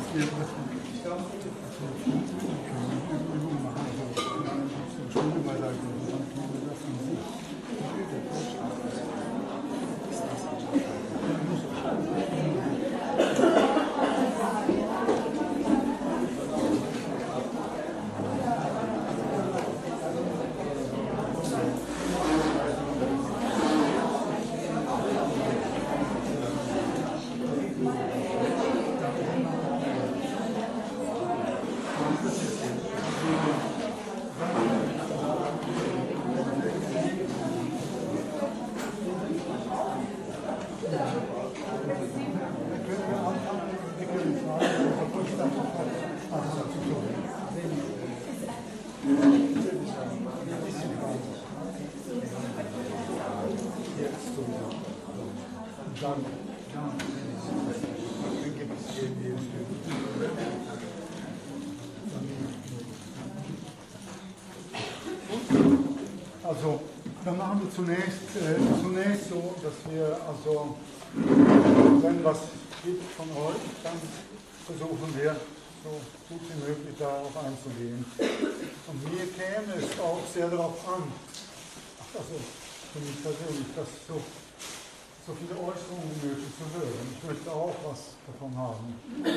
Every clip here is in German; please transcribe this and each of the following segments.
Also, dann machen wir zunächst so, dass wir, also, wenn was gibt von euch, dann versuchen wir, so gut wie möglich darauf einzugehen. Und mir käme es auch sehr darauf an, also für mich persönlich, dass so viele Äußerungen wie möglich zu hören. Ich möchte auch was davon haben.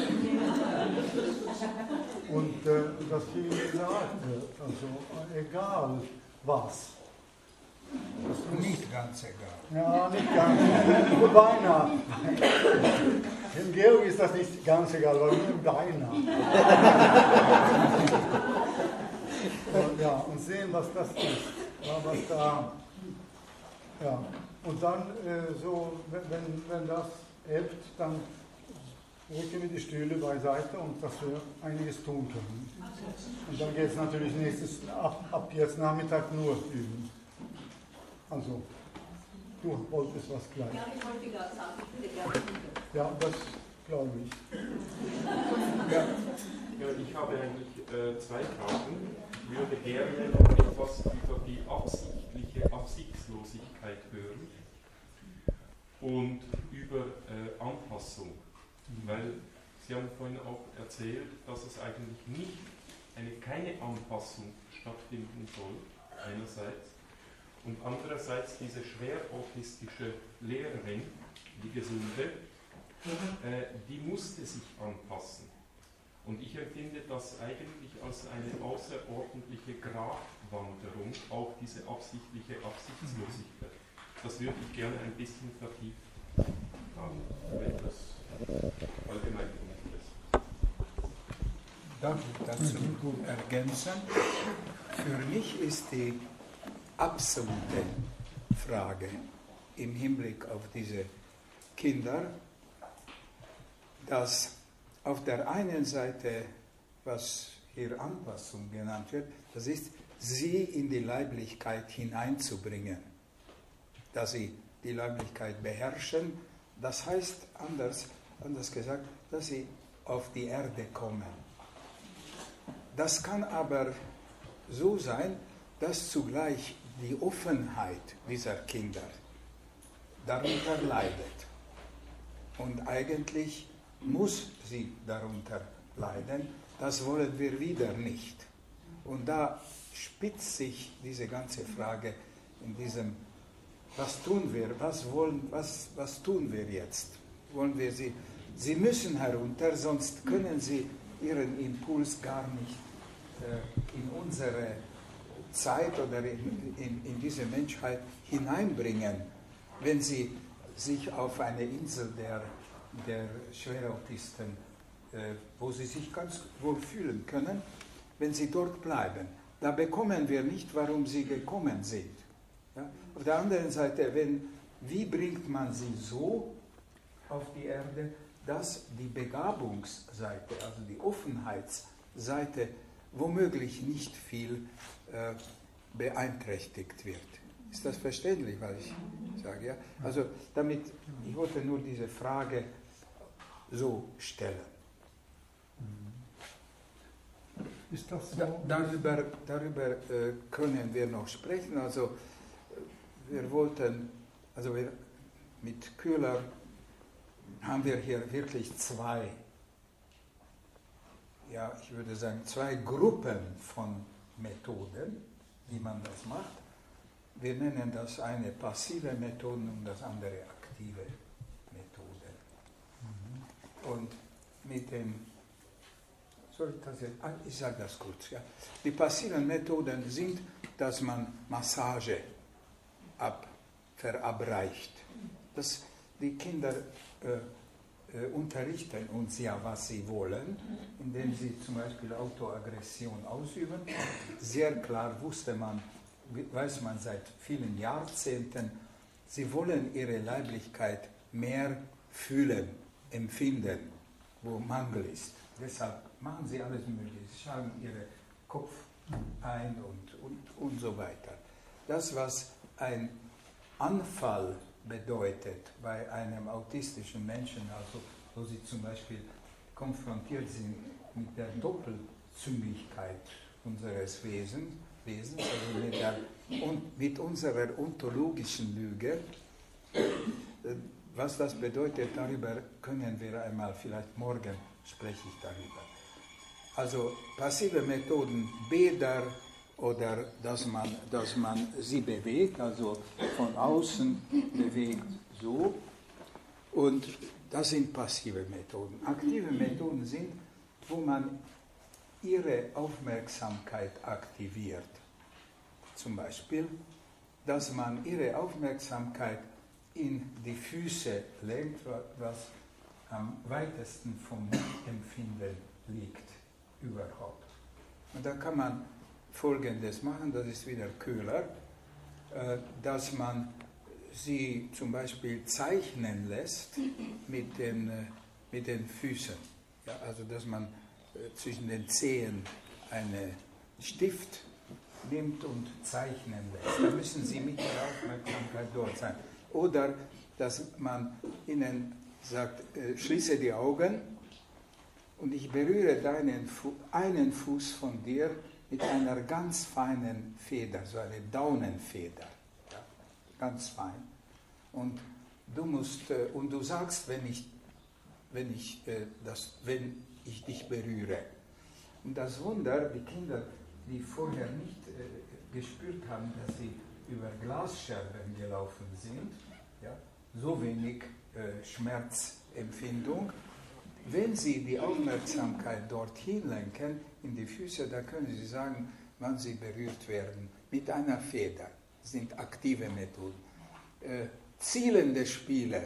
Und dass viel gesagt wird, also egal was. Nicht ganz egal. Ja, nicht ganz. Beinahe. Dem Georg ist das nicht ganz egal, weil mir beinahe. Ja, und sehen, was das ist. Ja, was da. Ja. Und dann, so, wenn das ebbt, dann rücken wir die Stühle beiseite und dass wir einiges tun können. Und dann geht es natürlich ab jetzt Nachmittag nur üben. Also, du wolltest was gleich. Ja, ich wollte gerade sagen, ich würde gerne üben. Ja, das glaube ich. Ja, ich habe eigentlich zwei Fragen. Ich würde gerne noch etwas über die absichtliche Absichtslosigkeit hören und über Anpassung. Weil Sie haben vorhin auch erzählt, dass es eigentlich keine Anpassung stattfinden soll, einerseits. Und andererseits diese schwer autistische Lehrerin, die Gesunde, die musste sich anpassen. Und ich empfinde das eigentlich als eine außerordentliche Gratwanderung, auch diese absichtliche Absichtslosigkeit. Das würde ich gerne ein bisschen vertiefen, wenn das allgemein kommt ist. Darf ich dazu ergänzen? Für mich ist die absolute Frage im Hinblick auf diese Kinder, dass auf der einen Seite, was hier Anpassung genannt wird, das ist, sie in die Leiblichkeit hineinzubringen, dass sie die Leiblichkeit beherrschen, das heißt, anders gesagt, dass sie auf die Erde kommen. Das kann aber so sein, dass zugleich die Offenheit dieser Kinder darunter leidet. Und eigentlich muss sie darunter leiden. Das wollen wir wieder nicht. Und da spitzt sich diese ganze Frage in diesem, was tun wir, was tun wir jetzt? Wollen wir sie müssen herunter, sonst können sie ihren Impuls gar nicht in unsere Zeit oder in diese Menschheit hineinbringen, wenn sie sich auf eine Insel der Schwerautisten, wo sie sich ganz wohl fühlen können, wenn sie dort bleiben. Da bekommen wir nicht, warum sie gekommen sind. Ja? Auf der anderen Seite, wie bringt man sie so auf die Erde, dass die Begabungsseite, also die Offenheitsseite, womöglich nicht viel beeinträchtigt wird. Ist das verständlich, was ich sage? Ja? Also ich wollte nur diese Frage so stellen. Ist das so? Darüber können wir noch sprechen. Also mit Köhler haben wir hier wirklich zwei ja, ich würde sagen, zwei Gruppen von Methoden, wie man das macht. Wir nennen das eine passive Methoden und das andere aktive Methoden. Und mit den, ich sage das kurz, ja. Die passiven Methoden sind, dass man Massage verabreicht. Die Kinder unterrichten uns ja, was sie wollen, indem sie zum Beispiel Autoaggression ausüben. Sehr klar weiß man seit vielen Jahrzehnten, sie wollen ihre Leiblichkeit mehr fühlen, empfinden, wo Mangel ist. Deshalb machen sie alles Mögliche. Sie schlagen ihren Kopf ein und so weiter. Das, was ein Anfall bedeutet bei einem autistischen Menschen, also wo sie zum Beispiel konfrontiert sind mit der Doppelzüngigkeit unseres Wesens, also mit unserer ontologischen Lüge. Was das bedeutet, darüber können wir einmal, vielleicht morgen spreche ich darüber. Also passive Methoden, Bäder oder dass man sie bewegt, also von außen bewegt so. Und das sind passive Methoden. Aktive Methoden sind, wo man ihre Aufmerksamkeit aktiviert. Zum Beispiel, dass man ihre Aufmerksamkeit in die Füße lenkt, was am weitesten vom Empfinden liegt überhaupt. Und da kann man Folgendes machen, das ist wieder Köhler, dass man sie zum Beispiel zeichnen lässt mit den Füßen. Ja, also dass man zwischen den Zehen einen Stift nimmt und zeichnen lässt. Da müssen sie mit der Aufmerksamkeit dort sein. Oder dass man ihnen sagt, schließe die Augen und ich berühre einen Fuß von dir mit einer ganz feinen Feder, so eine Daunenfeder, ja, ganz fein. Und du sagst, wenn ich dich berühre. Und das Wunder, die Kinder, die vorher nicht gespürt haben, dass sie über Glasscherben gelaufen sind, ja, so wenig Schmerzempfindung. Wenn Sie die Aufmerksamkeit dorthin lenken, in die Füße, da können Sie sagen, wann Sie berührt werden. Mit einer Feder. Das sind aktive Methoden. Zielende Spiele,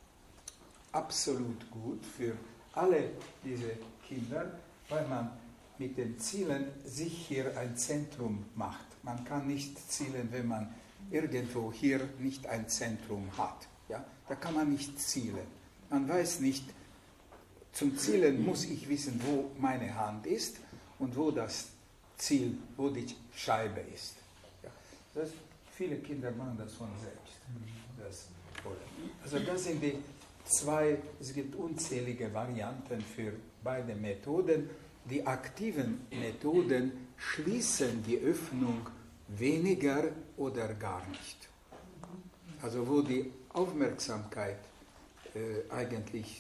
absolut gut für alle diese Kinder, weil man mit den Zielen sich hier ein Zentrum macht. Man kann nicht zielen, wenn man irgendwo hier nicht ein Zentrum hat. Ja? Da kann man nicht zielen. Man weiß nicht, zum Zielen muss ich wissen, wo meine Hand ist und wo das Ziel, wo die Scheibe ist. Ja? Viele Kinder machen das von selbst. Also das sind die zwei, es gibt unzählige Varianten für beide Methoden. Die aktiven Methoden schließen die Öffnung weniger oder gar nicht. Also wo die Aufmerksamkeit eigentlich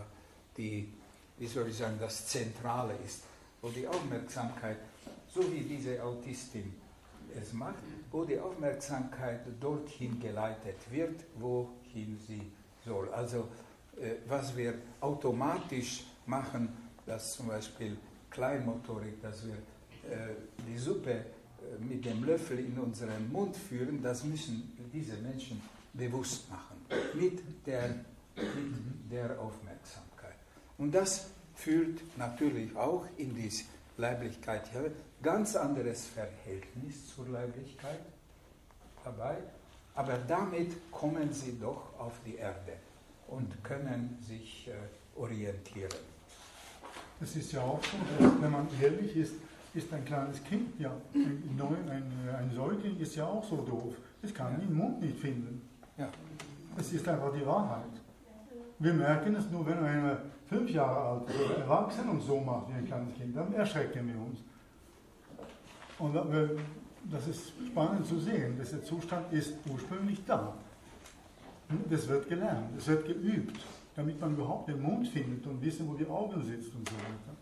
das Zentrale ist, wo die Aufmerksamkeit, so wie diese Autistin es macht, wo die Aufmerksamkeit dorthin geleitet wird, wohin sie soll. Also was wir automatisch machen, dass zum Beispiel Kleinmotorik, dass wir die Suppe mit dem Löffel in unseren Mund führen, das müssen diese Menschen bewusst machen, mit der Aufmerksamkeit. Und das führt natürlich auch in die Leiblichkeit her, ganz anderes Verhältnis zur Leiblichkeit dabei, aber damit kommen sie doch auf die Erde und können sich orientieren. Es ist ja auch so, dass, wenn man ehrlich ist ein kleines Kind, ja, ein Säugling ist ja auch so doof. Es kann den Mund nicht finden. Ja. Es ist einfach die Wahrheit. Wir merken es nur, wenn einer 5 Jahre alt ist oder erwachsen und so macht wie ein kleines Kind, dann erschrecken wir uns. Und das ist spannend zu sehen. Dieser Zustand ist ursprünglich da. Das wird gelernt, das wird geübt, damit man überhaupt den Mund findet und wissen, wo die Augen sitzt und so weiter.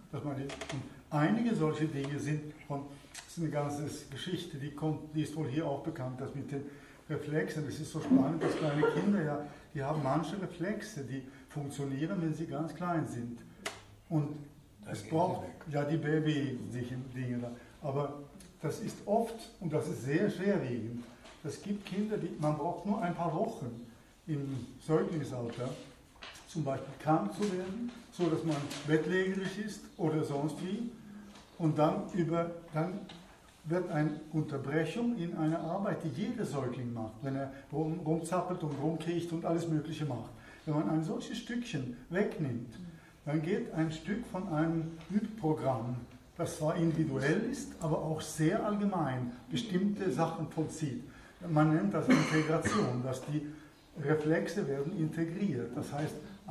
und einige solche Dinge sind das ist eine ganze Geschichte, die ist wohl hier auch bekannt, das mit den Reflexen. Das ist so spannend, dass kleine Kinder, ja, die haben manche Reflexe, die funktionieren, wenn sie ganz klein sind. Und es braucht, ja, die Baby-Dinge da. Aber das ist oft, und das ist sehr schwerwiegend, es gibt Kinder, man braucht nur ein paar Wochen im Säuglingsalter, zum Beispiel krank zu werden, so dass man bettlägerig ist oder sonst wie. Und dann wird eine Unterbrechung in einer Arbeit, die jeder Säugling macht, wenn er rumzappelt und rumkriecht und alles Mögliche macht. Wenn man ein solches Stückchen wegnimmt, dann geht ein Stück von einem Übprogramm, das zwar individuell ist, aber auch sehr allgemein bestimmte Sachen vollzieht. Man nennt das Integration, dass die Reflexe werden integriert, das heißt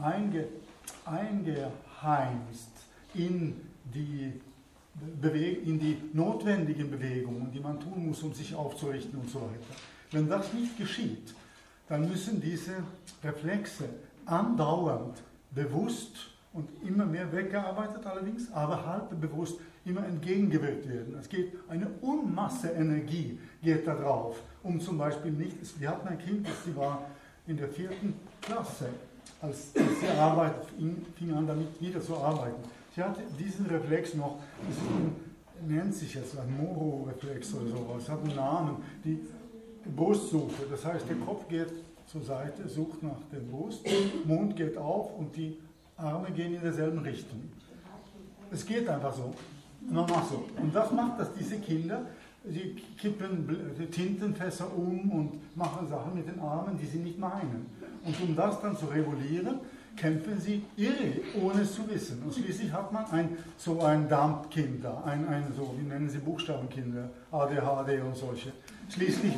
eingeheimst in die notwendigen Bewegungen, die man tun muss, um sich aufzurichten und so weiter. Wenn das nicht geschieht, dann müssen diese Reflexe andauernd, bewusst und immer mehr weggearbeitet allerdings, aber halt bewusst immer entgegengewirkt werden. Es geht eine Unmasse Energie geht da drauf, um zum Beispiel nicht, wir hatten ein Kind, das war in der 4. Klasse, als sie fing an damit wieder zu arbeiten. Sie hatte diesen Reflex noch, das nennt sich jetzt ein Moro-Reflex oder sowas, hat einen Namen, die Brustsuche. Das heißt, der Kopf geht zur Seite, sucht nach der Brust, Mund geht auf und die Arme gehen in derselben Richtung. Es geht einfach so. Man macht so. Und das macht, dass diese Kinder, sie kippen Tintenfässer um und machen Sachen mit den Armen, die sie nicht meinen. Und um das dann zu regulieren, kämpfen sie irre, ohne es zu wissen. Und schließlich hat man so ein Dump-Kind da, wie nennen sie Buchstabenkinder, ADHD und solche. Schließlich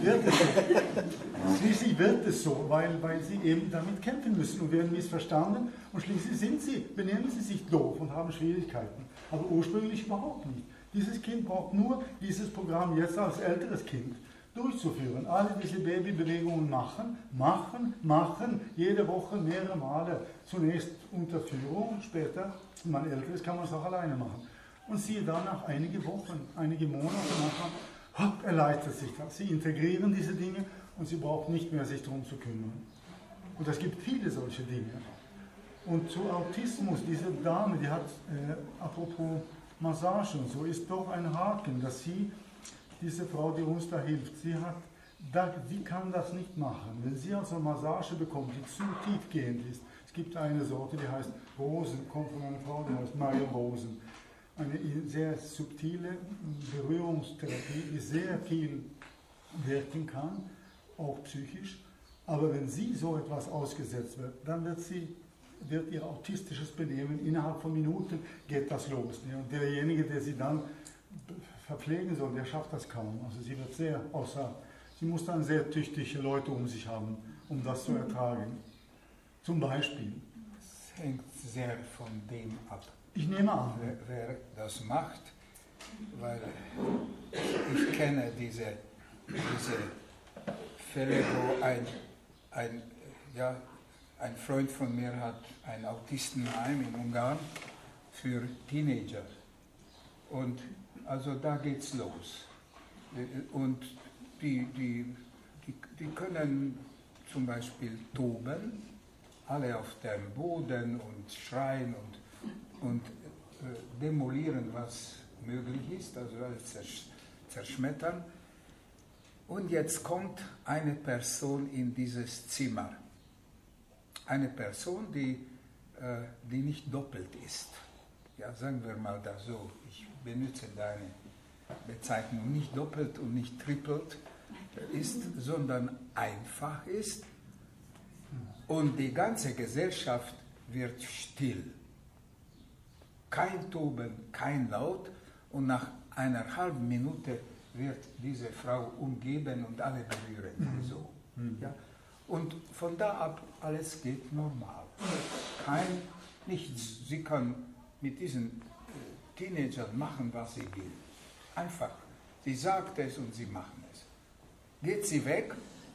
wird es so, weil sie eben damit kämpfen müssen und werden missverstanden und schließlich benehmen sie sich doof und haben Schwierigkeiten. Aber ursprünglich überhaupt nicht. Dieses Kind braucht nur dieses Programm jetzt als älteres Kind durchzuführen. Alle diese Babybewegungen machen, jede Woche mehrere Male. Zunächst unter Führung, später, wenn man älter ist, kann man es auch alleine machen. Und siehe dann nach einige Wochen, einige Monate nachher, erleichtert sich das. Sie integrieren diese Dinge und sie braucht nicht mehr sich darum zu kümmern. Und es gibt viele solche Dinge. Und zu Autismus, diese Dame, die hat, apropos Massage und so, ist doch ein Haken, dass diese Frau, die uns da hilft, sie kann das nicht machen. Wenn sie also Massage bekommt, die zu tiefgehend ist, es gibt eine Sorte, die heißt Rosen, kommt von einer Frau, die heißt Marion Rosen. Eine sehr subtile Berührungstherapie, die sehr viel wirken kann, auch psychisch. Aber wenn sie so etwas ausgesetzt wird, dann wird ihr autistisches Benehmen innerhalb von Minuten geht das los. Und derjenige, der sie dann verpflegen soll, der schafft das kaum. Also sie muss dann sehr tüchtige Leute um sich haben, um das zu ertragen. Zum Beispiel. Es hängt sehr von dem ab. Ich nehme an. Wer das macht, weil ich kenne diese Fälle, wo ein Freund von mir hat ein Autistenheim in Ungarn für Teenager. Und also da geht's los. Und die können zum Beispiel toben, alle auf dem Boden und schreien und demolieren, was möglich ist, also alles zerschmettern. Und jetzt kommt eine Person in dieses Zimmer. Eine Person, die nicht doppelt ist. Ja, sagen wir mal das so. Ich benutze deine Bezeichnung, nicht doppelt und nicht trippelt ist, sondern einfach ist. Und die ganze Gesellschaft wird still. Kein Toben, kein Laut. Und nach einer halben Minute wird diese Frau umgeben und alle berühren sie so. Ja? Und von da ab, alles geht normal. Nichts. Sie kann mit diesen Teenagern machen, was sie will. Einfach. Sie sagt es und sie machen es. Geht sie weg,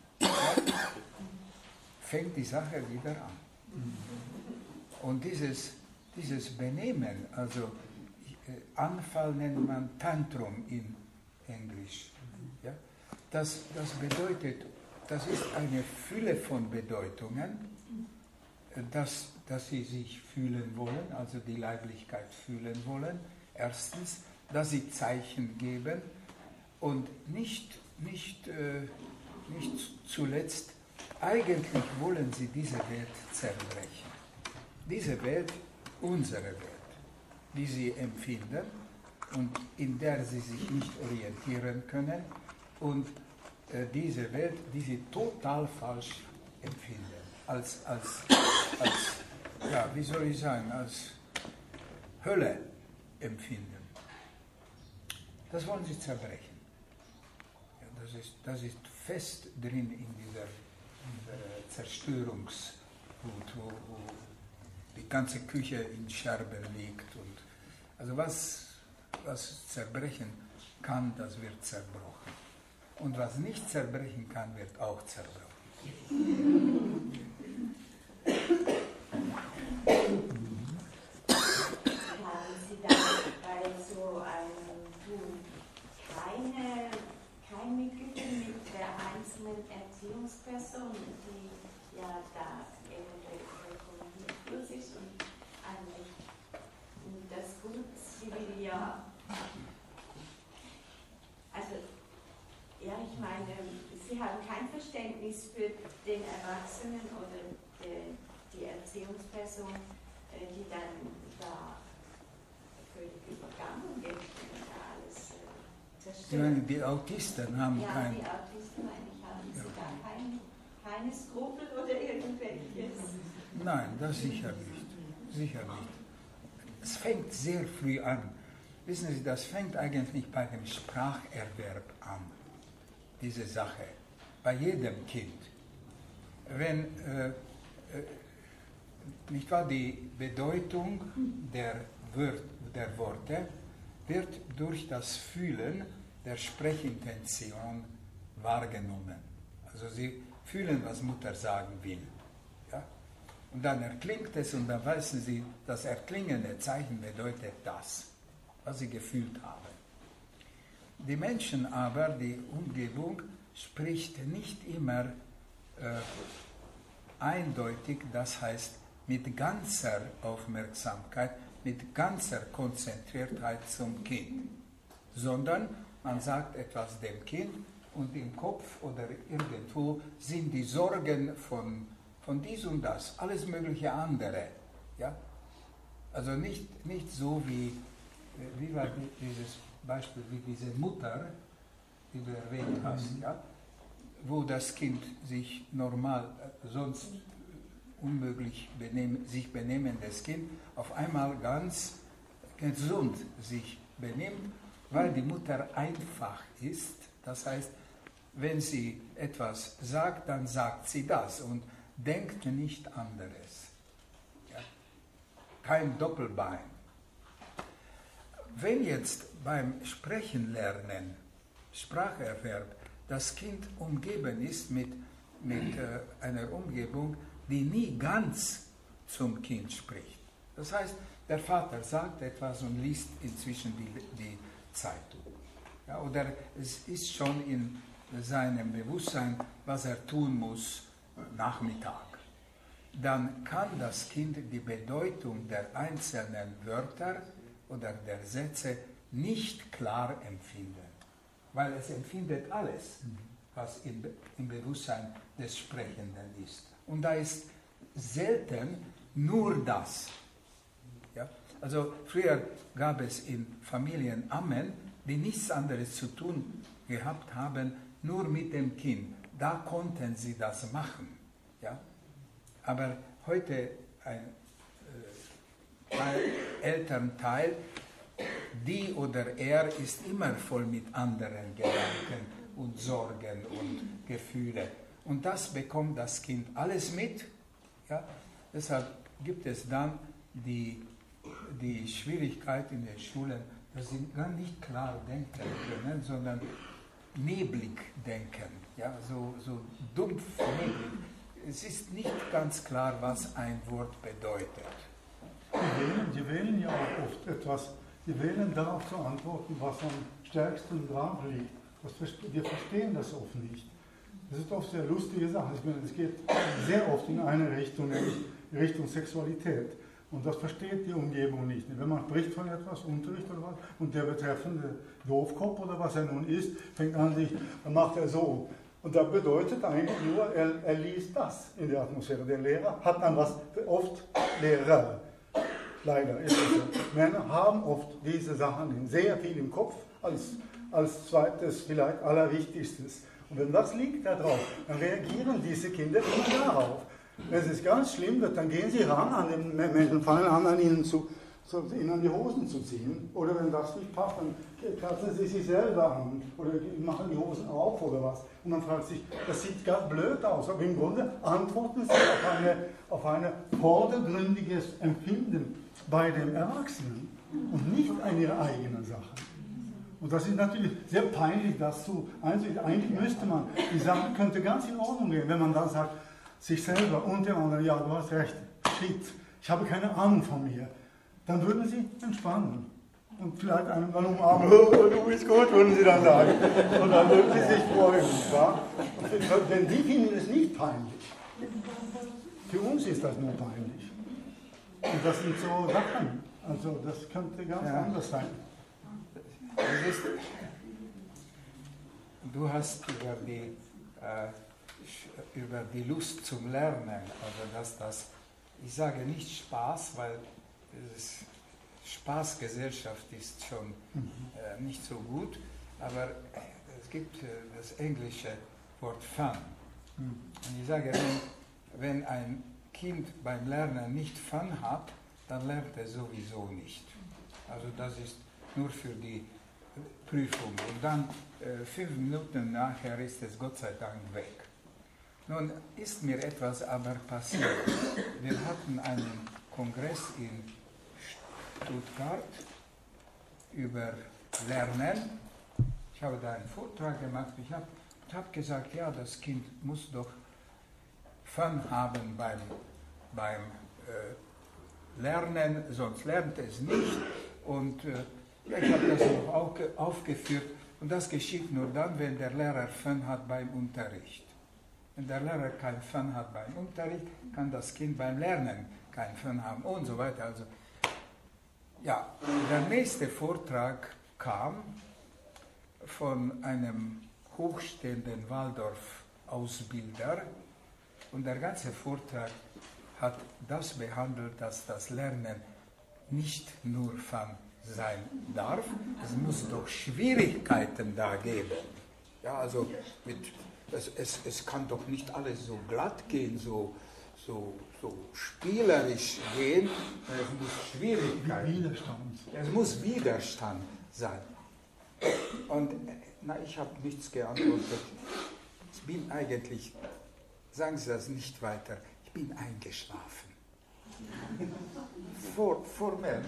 fängt die Sache wieder an. Und dieses Benehmen, also Anfall nennt man Tantrum in Englisch. Ja? Das bedeutet, das ist eine Fülle von Bedeutungen, dass sie sich fühlen wollen, also die Leiblichkeit fühlen wollen. Erstens, dass sie Zeichen geben und nicht zuletzt, eigentlich wollen sie diese Welt zerbrechen. Diese Welt, unsere Welt, die sie empfinden und in der sie sich nicht orientieren können, und diese Welt, die sie total falsch empfinden, als ja, wie soll ich sagen, als Hölle empfinden. Das wollen sie zerbrechen. Ja, das ist fest drin in dieser Zerstörungswut, wo die ganze Küche in Scherben liegt. Und also was zerbrechen kann, das wird zerbrochen. Und was nicht zerbrechen kann, wird auch zerbrochen. Haben Sie dann bei so einem Tun keine Güte mit der einzelnen Erziehungsperson, die ja da eventuell rekommendiert ist und eigentlich das Gut, sie will ja, also ja, ich meine, Sie haben kein Verständnis für den Erwachsenen oder die Erziehungsperson, die dann da völlig übergangen wird und da alles zerstört. Die Autisten haben kein... Ja, die Autisten, meine ich, haben Sie da keine Skrupel oder irgendwelches? Nein, das sicher nicht. Sicher nicht. Es fängt sehr früh an. Wissen Sie, das fängt eigentlich bei dem Spracherwerb an, diese Sache, bei jedem Kind. Wenn, nicht wahr, die Bedeutung der Worte wird durch das Fühlen der Sprechintention wahrgenommen. Also sie fühlen, was Mutter sagen will. Ja? Und dann erklingt es und dann wissen sie, das erklingende Zeichen bedeutet das, was sie gefühlt haben. Die Menschen aber, die Umgebung, spricht nicht immer eindeutig, das heißt mit ganzer Aufmerksamkeit, mit ganzer Konzentriertheit zum Kind, sondern man sagt etwas dem Kind und im Kopf oder irgendwo sind die Sorgen von dies und das, alles mögliche andere. Ja? Also nicht so wie war dieses Beispiel, wie diese Mutter, die du erwähnt hast, ja? Wo das Kind sich normal, sonst unmöglich sich benehmendes Kind, auf einmal ganz gesund sich benimmt, weil die Mutter einfach ist. Das heißt, wenn sie etwas sagt, dann sagt sie das und denkt nicht anderes. Ja? Kein Doppelbein. Wenn jetzt beim Sprechen lernen, Spracherwerb, das Kind umgeben ist mit einer Umgebung, die nie ganz zum Kind spricht. Das heißt, der Vater sagt etwas und liest inzwischen die Zeitung. Ja, oder es ist schon in seinem Bewusstsein, was er tun muss Nachmittag. Dann kann das Kind die Bedeutung der einzelnen Wörter oder der Sätze nicht klar empfinden, weil es empfindet alles, was im Bewusstsein des Sprechenden ist. Und da ist selten nur das. Ja? Also früher gab es in Familien Ammen, die nichts anderes zu tun gehabt haben, nur mit dem Kind. Da konnten sie das machen. Ja? Aber heute ein Elternteil, die oder er ist immer voll mit anderen Gedanken und Sorgen und Gefühle. Und das bekommt das Kind alles mit. Ja? Deshalb gibt es dann die Schwierigkeit in den Schulen, dass sie gar nicht klar denken können, sondern neblig denken. Ja? So dumpf neblig. Es ist nicht ganz klar, was ein Wort bedeutet. Die wählen ja auch oft etwas Sie wählen darauf zu antworten, was am stärksten dran liegt. Wir verstehen das oft nicht. Das ist oft sehr lustige Sache. Es geht sehr oft in eine Richtung, nämlich Richtung Sexualität. Und das versteht die Umgebung nicht. Wenn man spricht von etwas, Unterricht oder was, und der betreffende Doofkopf oder was er nun ist, fängt an sich, dann macht er so. Und das bedeutet eigentlich nur, er liest das in der Atmosphäre. Der Lehrer hat dann was, oft Lehrer. Leider ist es so. Männer haben oft diese Sachen sehr viel im Kopf, als zweites, vielleicht allerwichtigstes. Und wenn das liegt da drauf, dann reagieren diese Kinder immer darauf. Wenn es ganz schlimm wird, dann gehen sie ran an den Menschen, fangen an ihnen die Hosen zu ziehen. Oder wenn das nicht passt, dann kratzen sie sich selber an oder machen die Hosen auf oder was. Und man fragt sich, das sieht ganz blöd aus, aber im Grunde antworten sie auf ein vordergründiges Empfinden bei dem Erwachsenen und nicht an ihre eigenen Sachen. Und das ist natürlich sehr peinlich, das zu einsehen. Eigentlich müsste man, die Sache könnte ganz in Ordnung gehen, wenn man dann sagt, sich selber und dem anderen, ja, du hast recht, shit, ich habe keine Ahnung von mir. Dann würden sie entspannen und vielleicht einen dann umarmen, du bist gut, würden sie dann sagen. Und dann würden sie sich freuen. Ja? Denn die finden es nicht peinlich. Für uns ist das nur peinlich. Und das sind so Sachen, also das könnte ganz anders sein. Du hast über die Lust zum Lernen, also ich sage nicht Spaß, weil Spaßgesellschaft ist schon nicht so gut, aber es gibt das englische Wort Fun. Und ich sage, wenn ein Kind beim Lernen nicht Fun hat, dann lernt er sowieso nicht. Also das ist nur für die Prüfung. Und dann 5 Minuten nachher ist es Gott sei Dank weg. Nun ist mir etwas aber passiert. Wir hatten einen Kongress in Stuttgart über Lernen. Ich habe da einen Vortrag gemacht. Ich habe gesagt, ja, das Kind muss doch Fun haben beim Lernen, sonst lernt es nicht. Und ich habe das auch aufgeführt. Und das geschieht nur dann, wenn der Lehrer Fun hat beim Unterricht. Wenn der Lehrer keinen Fun hat beim Unterricht, kann das Kind beim Lernen keinen Fun haben und so weiter. Also, ja, der nächste Vortrag kam von einem hochstehenden Waldorf-Ausbilder und der ganze Vortrag hat das behandelt, dass das Lernen nicht nur Fun sein darf, es muss doch Schwierigkeiten da geben. Ja, also es kann doch nicht alles so glatt gehen, so spielerisch gehen, es muss Schwierigkeiten, es muss Widerstand sein. Und ich habe nichts geantwortet. Ich bin eigentlich, sagen Sie das nicht weiter, ich bin eingeschlafen. Formell,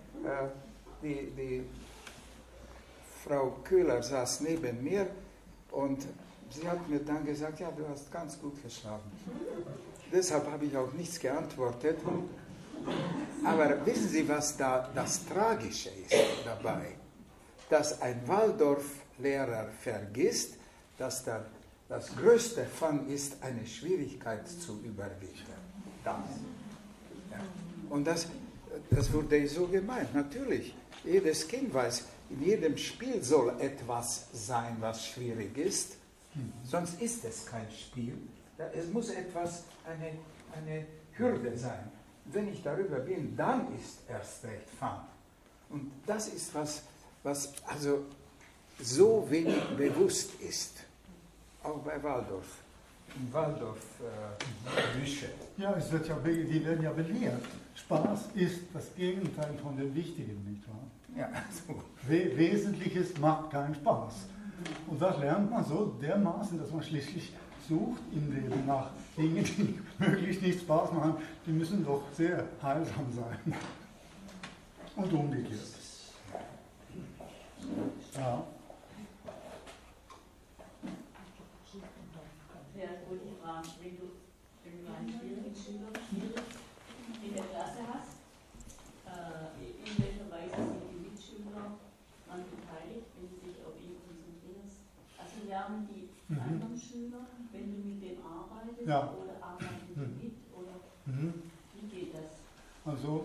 die Frau Köhler saß neben mir und sie hat mir dann gesagt, ja, du hast ganz gut geschlafen. Deshalb habe ich auch nichts geantwortet. Aber wissen Sie, was da das Tragische ist dabei? Dass ein Waldorf-Lehrer vergisst, dass das größte Fun ist, eine Schwierigkeit zu überwinden. Das. Ja. Und das wurde so gemeint. Natürlich, jedes Kind weiß, in jedem Spiel soll etwas sein, was schwierig ist. Sonst ist es kein Spiel. Es muss etwas, eine Hürde sein. Wenn ich darüber bin, dann ist erst recht Fun. Und das ist was also so wenig bewusst ist. Auch bei Waldorf. Im Waldorf-Bücher. Ja, die werden ja belehrt. Spaß ist das Gegenteil von dem Wichtigen, nicht wahr? Ja, so. Wesentliches macht keinen Spaß. Und das lernt man so dermaßen, dass man schließlich sucht im Leben nach Dingen, die möglichst nicht Spaß machen, die müssen doch sehr heilsam sein. Und umgekehrt. Ja. Ja, wollte ich fragen, wenn du einen schwierigen Schüler in der Klasse hast, in welcher Weise sind die Mitschüler Ja. oder arbeiten Sie mit? Oder wie geht das? Also,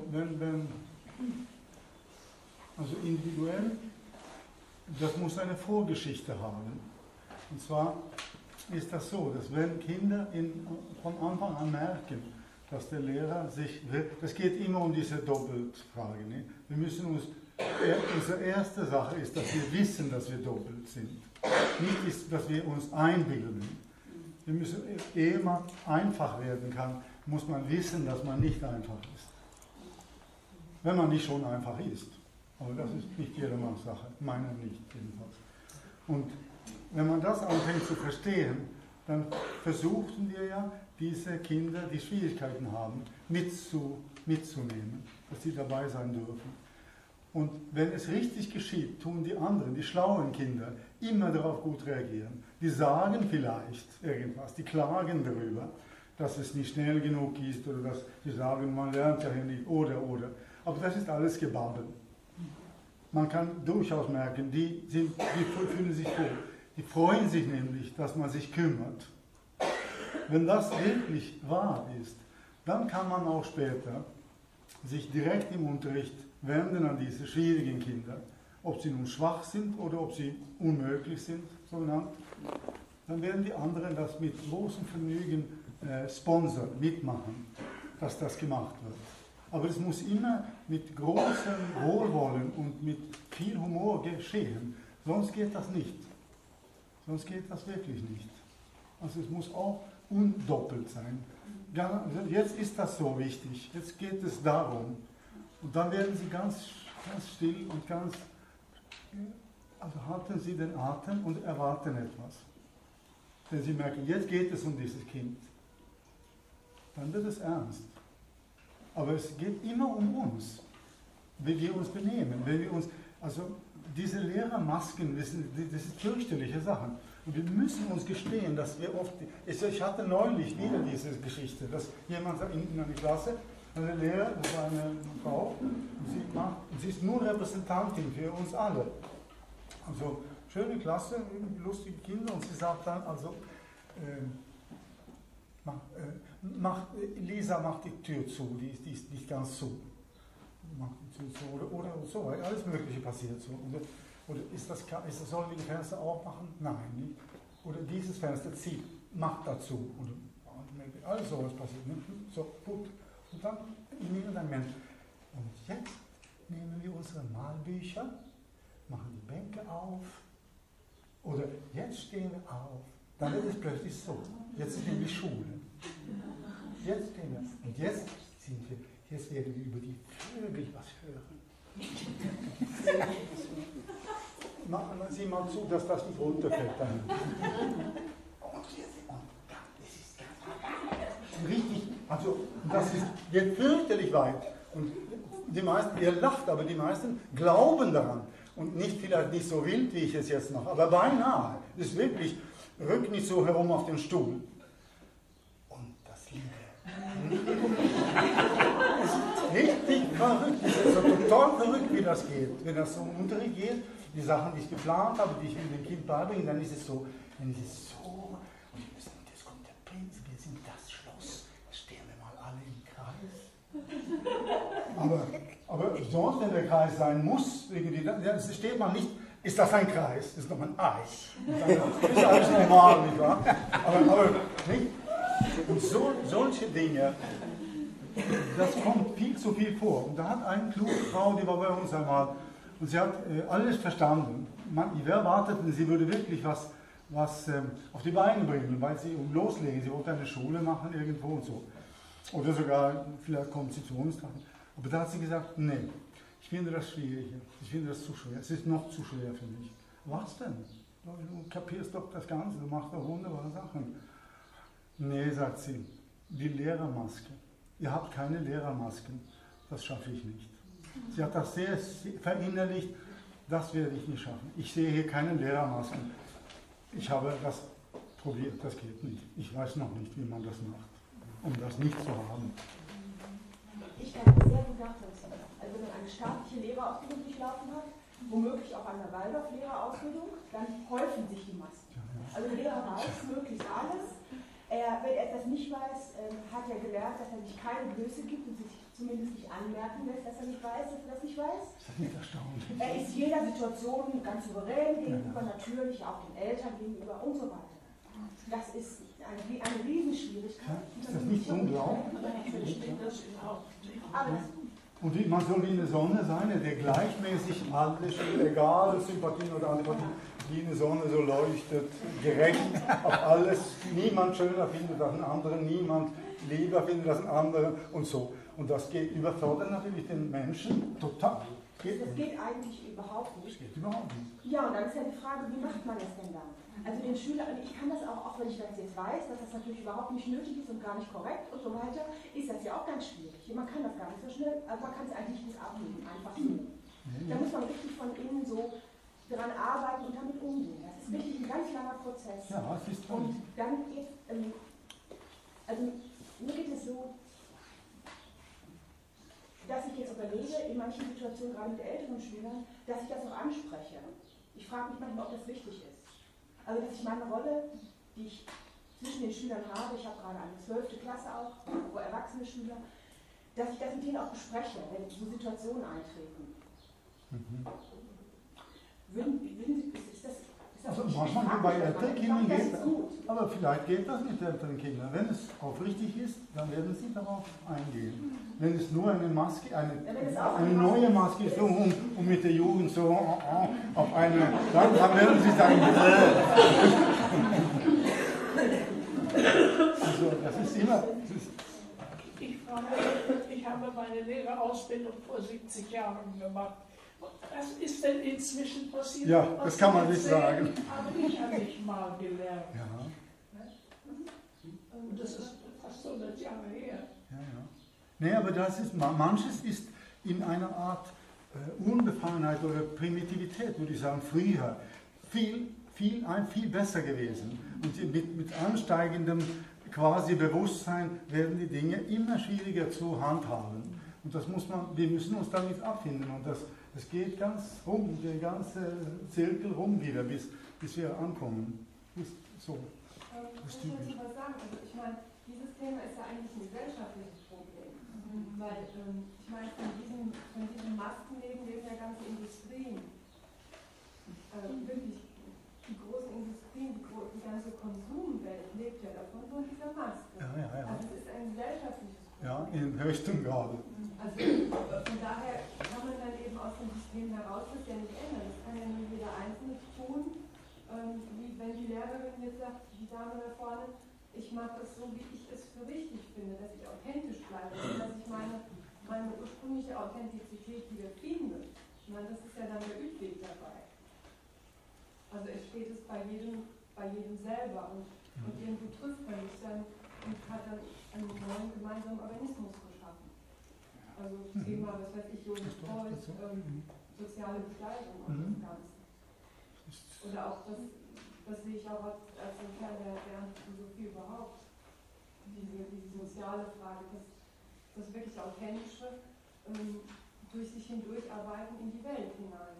also individuell, das muss eine Vorgeschichte haben. Und zwar ist das so, dass wenn Kinder von Anfang an merken, dass der Lehrer sich, das geht immer um diese Doppelfrage. Ne? Wir müssen uns, unsere erste Sache ist, dass wir wissen, dass wir doppelt sind. Nicht ist, dass wir uns einbilden. Wir müssen, ehe man einfach werden kann, muss man wissen, dass man nicht einfach ist. Wenn man nicht schon einfach ist. Aber das ist nicht jedermanns Sache, meiner nicht jedenfalls. Und wenn man das anfängt zu verstehen, dann versuchen wir ja, diese Kinder, die Schwierigkeiten haben, mitzunehmen, dass sie dabei sein dürfen. Und wenn es richtig geschieht, tun die anderen, die schlauen Kinder, immer darauf gut reagieren. Die sagen vielleicht irgendwas, die klagen darüber, dass es nicht schnell genug ist oder dass sie sagen, man lernt ja hier nicht oder. Aber das ist alles Gebabbel. Man kann durchaus merken, die fühlen sich wohl. Die freuen sich nämlich, dass man sich kümmert. Wenn das wirklich wahr ist, dann kann man auch später sich direkt im Unterricht wenden an diese schwierigen Kinder. Ob sie nun schwach sind oder ob sie unmöglich sind, so genannt. Dann werden die anderen das mit großem Vergnügen sponsern, mitmachen, dass das gemacht wird. Aber es muss immer mit großem Wohlwollen und mit viel Humor geschehen. Sonst geht das nicht. Sonst geht das wirklich nicht. Also es muss auch undoppelt sein. Jetzt ist das so wichtig. Jetzt geht es darum. Und dann werden Sie ganz still und also halten Sie den Atem und erwarten etwas. Wenn Sie merken, jetzt geht es um dieses Kind, dann wird es ernst. Aber es geht immer um uns, wie wir uns benehmen, wenn wir uns, also diese Lehrermasken, das sind fürchterliche Sachen. Und wir müssen uns gestehen, dass wir oft, ich hatte neulich wieder diese Geschichte, dass jemand in einer Klasse, eine Lehrer, das war eine Frau, und sie ist nur Repräsentantin für uns alle. Also schöne Klasse, lustige Kinder, und sie sagt dann, also Lisa macht die Tür zu, die ist nicht ganz zu. Macht die Tür zu oder so, alles Mögliche passiert so. Oder sollen wir die Fenster aufmachen? Nein, nicht. Oder dieses Fenster zieht, macht dazu. Oder alles sowas passiert. Ne? So, gut. Und dann nehmen wir Moment. Und jetzt nehmen wir unsere Malbücher, machen die Bänke auf. Oder jetzt stehen wir auf. Dann wird es plötzlich so. Jetzt sind wir in die Schule. Jetzt stehen wir. Und jetzt werden wir über die Vögel was hören. Machen Sie mal zu, dass das nicht runterfällt. Und das ist ganz richtig, also das geht fürchterlich weit. Und die meisten, ihr lacht, aber die meisten glauben daran. Und vielleicht nicht so wild, wie ich es jetzt mache, aber beinahe. Das ist wirklich, rück nicht so herum auf den Stuhl. Und das Liebe. Es ist richtig verrückt, es ist so total verrückt, wie das geht. Wenn das so im Unterricht geht, die Sachen, die ich geplant habe, die ich mit dem Kind beibringe, dann ist es so, und jetzt kommt der Prinz, wir sind das Schloss, stehen wir mal alle im Kreis. Aber sonst, wenn der Kreis sein muss, steht man nicht, ist das ein Kreis, das ist noch ein Eis. Das ist alles normal, nicht wahr? Aber nicht? Und solche Dinge, das kommt viel zu viel vor. Und da hat eine kluge Frau, die war bei uns einmal, und sie hat alles verstanden. Wir erwarteten, sie würde wirklich was auf die Beine bringen, weil sie loslegen. Sie wollte eine Schule machen irgendwo und so. Oder sogar, vielleicht kommt sie zu uns dran. Aber da hat sie gesagt, nee, ich finde das schwierig. Ich finde das zu schwer. Es ist noch zu schwer für mich. Was denn? Du kapierst doch das Ganze, du machst doch wunderbare Sachen. Nee, sagt sie, die Lehrermaske. Ihr habt keine Lehrermasken. Das schaffe ich nicht. Sie hat das sehr verinnerlicht, das werde ich nicht schaffen. Ich sehe hier keine Lehrermasken. Ich habe das probiert, das geht nicht. Ich weiß noch nicht, wie man das macht, um das nicht zu haben. Ich kann das sehr gut nachvollziehen. Also wenn man eine staatliche Lehrerausbildung durchlaufen hat, womöglich auch eine Waldorf-Lehrerausbildung, dann häufen sich die Masken. Also der Lehrer weiß möglichst alles. Wenn er etwas nicht weiß, hat er gelernt, dass er sich keine Blöße gibt und sich zumindest nicht anmerken lässt, dass er nicht weiß, dass er das nicht weiß. Das ist nicht erstaunlich. Er ist jeder Situation ganz souverän gegenüber, natürlich auch den Eltern gegenüber und so weiter. Das ist eine Riesenschwierigkeit. Ist das nicht unglaublich? Aber Und man soll wie eine Sonne sein, der gleichmäßig alles, egal Sympathien oder Antipathien, wie eine Sonne so leuchtet, gerecht auf alles, niemand schöner findet als einen anderen, niemand lieber findet als einen anderen und so. Und das überfordert natürlich den Menschen total. das geht eigentlich überhaupt Das nicht. geht überhaupt nicht. Ja, und dann ist ja die Frage, wie macht man das denn dann? Also den Schülern, ich kann das auch wenn ich das jetzt weiß, dass das natürlich überhaupt nicht nötig ist und gar nicht korrekt und so weiter, ist das ja auch ganz schwierig. Man kann das gar nicht so schnell, also man kann es eigentlich nicht abnehmen, einfach so. Da muss man richtig von innen so daran arbeiten und damit umgehen. Das ist wirklich ein ganz langer Prozess. Ja, es ist und dann geht, also mir geht es so, dass ich jetzt überlege, in manchen Situationen, gerade mit älteren Schülern, dass ich das auch anspreche. Ich frage mich manchmal, ob das wichtig ist. Also, dass ich meine Rolle, die ich zwischen den Schülern habe, ich habe gerade eine 12. Klasse auch, wo erwachsene Schüler, dass ich das mit denen auch bespreche, wenn so Situationen eintreten. Ist das Also nicht manchmal frage bei mich das älteren mal. Kindern Das geht ist gut. aber vielleicht geht das mit älteren Kindern. Wenn es aufrichtig ist, dann werden sie darauf eingehen. Wenn es nur eine Maske, eine neue Maske ist, um mit der Jugend so auf eine, dann werden sie sagen, also das ist immer. Ich frage, ich habe meine Lehrerausbildung vor 70 Jahren gemacht. Was ist denn inzwischen passiert? Ja, das kann man nicht sagen. Habe ich ja nicht mal gelernt. Ja. Und das ist fast 100 Jahre her. Ja. Nee, aber das ist, manches ist in einer Art Unbefangenheit oder Primitivität, würde ich sagen, früher viel besser gewesen. Und mit ansteigendem quasi Bewusstsein werden die Dinge immer schwieriger zu handhaben. Und wir müssen uns damit abfinden. Und das geht ganz rum, der ganze Zirkel rum wieder, bis wir ankommen. Ist so. Ich muss dazu was sagen. Also ich meine, dieses Thema ist ja eigentlich ein gesellschaftliches Problem. Weil, ich meine, von diesem Maskenleben leben ja ganze Industrien. Wirklich, die großen Industrien, die ganze Konsumwelt lebt ja davon, von dieser Maske. Ja. Also es ist ein gesellschaftliches Problem. Ja, in höchstem Grade. Also von daher kann man dann eben aus dem System heraus das ja nicht ändern. Das kann ja nur jeder Einzelne tun. Wie wenn die Lehrerin jetzt sagt, die Dame da vorne, ich mache es so, wie ich es für richtig finde, dass ich authentisch bleibe, dass ich meine ursprüngliche Authentizität wieder finde. Ich meine, das ist ja dann der Übweg dabei. Also es steht es bei jedem selber und irgendwo trifft man sich dann und hat dann einen neuen gemeinsamen Organismus geschaffen. Also Thema, was weiß ich, Josef Beuys, soziale Gestaltung und das Ganze. Oder auch das sehe ich auch als ein Teil der Philosophie überhaupt. Diese soziale Frage, das wirklich Authentische durch sich hindurcharbeiten in die Welt hinein.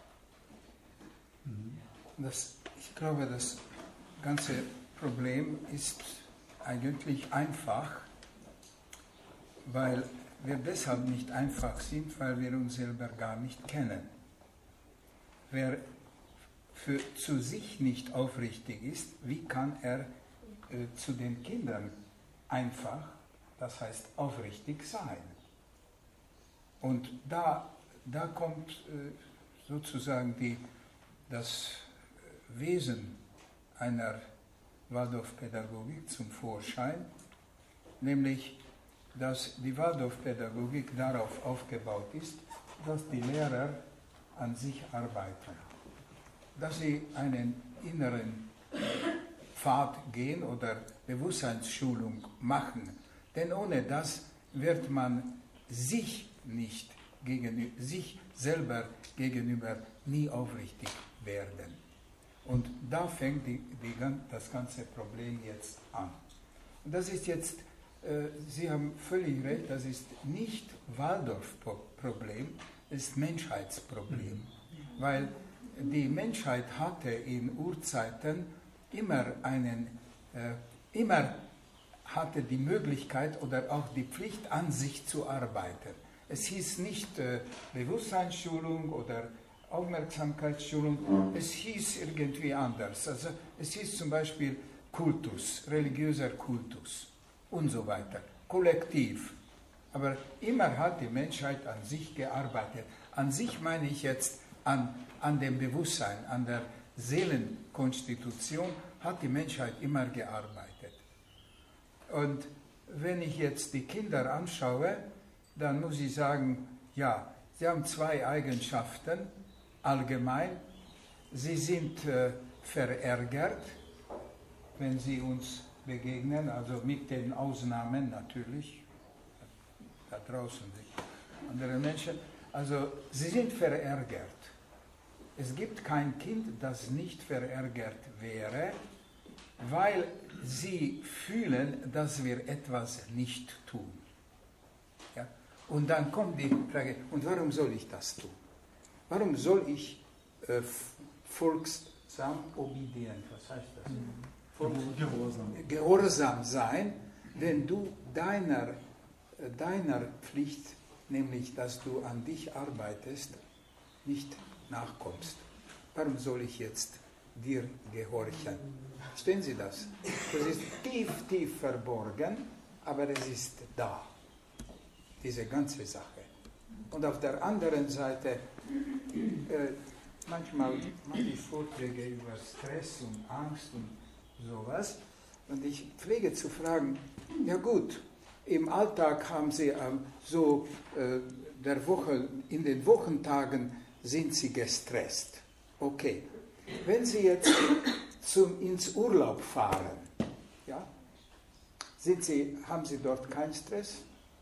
Ich glaube, das ganze Problem ist eigentlich einfach, weil wir deshalb nicht einfach sind, weil wir uns selber gar nicht kennen. Wer zu sich nicht aufrichtig ist, wie kann er zu den Kindern einfach, das heißt aufrichtig sein? Und da kommt sozusagen das Wesen einer Waldorfpädagogik zum Vorschein, nämlich, dass die Waldorfpädagogik darauf aufgebaut ist, dass die Lehrer an sich arbeiten, dass sie einen inneren Pfad gehen oder Bewusstseinsschulung machen, denn ohne das wird man sich selber gegenüber nie aufrichtig werden. Und da fängt das ganze Problem jetzt an. Und das ist jetzt, Sie haben völlig recht, das ist nicht Waldorf-Problem, es ist Menschheitsproblem. Weil die Menschheit hatte in Urzeiten immer einen immer hatte die Möglichkeit oder auch die Pflicht, an sich zu arbeiten. Es hieß nicht Bewusstseinsschulung oder Aufmerksamkeitsschulung, es hieß irgendwie anders. Also es hieß zum Beispiel Kultus, religiöser Kultus und so weiter, kollektiv. Aber immer hat die Menschheit an sich gearbeitet. An sich meine ich jetzt an dem Bewusstsein, an der Seelenkonstitution hat die Menschheit immer gearbeitet. Und wenn ich jetzt die Kinder anschaue, dann muss ich sagen, ja, sie haben zwei Eigenschaften allgemein. Sie sind verärgert, wenn sie uns begegnen, also mit den Ausnahmen natürlich, da draußen sind andere Menschen, also sie sind verärgert. Es gibt kein Kind, das nicht verärgert wäre, weil sie fühlen, dass wir etwas nicht tun. Ja? Und dann kommt die Frage, und warum soll ich das tun? Warum soll ich folgsam, obedient, was heißt das? Gehorsam sein, wenn du deiner Pflicht, nämlich dass du an dich arbeitest, nicht nachkommst. Warum soll ich jetzt dir gehorchen? Verstehen Sie das? Das ist tief, tief verborgen, aber es ist da, diese ganze Sache. Und auf der anderen Seite, manchmal mache ich Vorträge über Stress und Angst und sowas, und ich pflege zu fragen, ja gut, im Alltag haben Sie in den Wochentagen sind Sie gestresst. Okay. Wenn Sie jetzt ins Urlaub fahren, ja, haben Sie dort keinen Stress?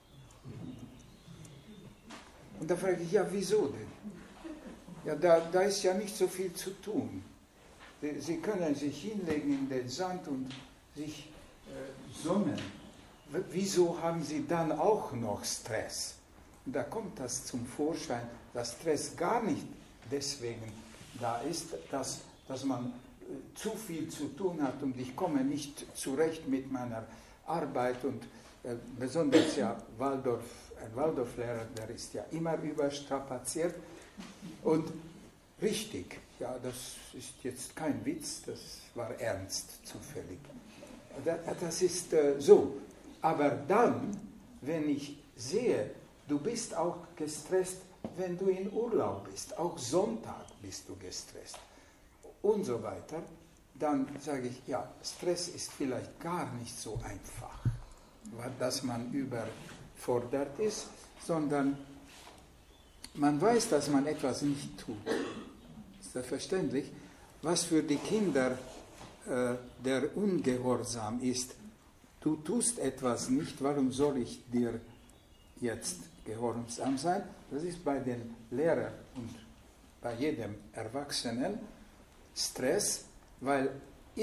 Und da frage ich, ja, wieso denn? Ja, da ist ja nicht so viel zu tun. Sie können sich hinlegen in den Sand und sich sonnen. Wieso haben Sie dann auch noch Stress? Und da kommt das zum Vorschein, dass Stress gar nicht deswegen da ist, dass man zu viel zu tun hat und ich komme nicht zurecht mit meiner Arbeit und besonders ja ein Waldorflehrer, der ist ja immer überstrapaziert und richtig, ja, das ist jetzt kein Witz, das war ernst zufällig. Das ist so. Aber dann, wenn ich sehe, du bist auch gestresst, wenn du in Urlaub bist, auch Sonntag bist du gestresst und so weiter, dann sage ich, ja, Stress ist vielleicht gar nicht so einfach, dass man überfordert ist, sondern man weiß, dass man etwas nicht tut. Ist das verständlich? Was für die Kinder der Ungehorsam ist, du tust etwas nicht, warum soll ich dir jetzt gehorsam sein? Das ist bei den Lehrern und bei jedem Erwachsenen Stress, weil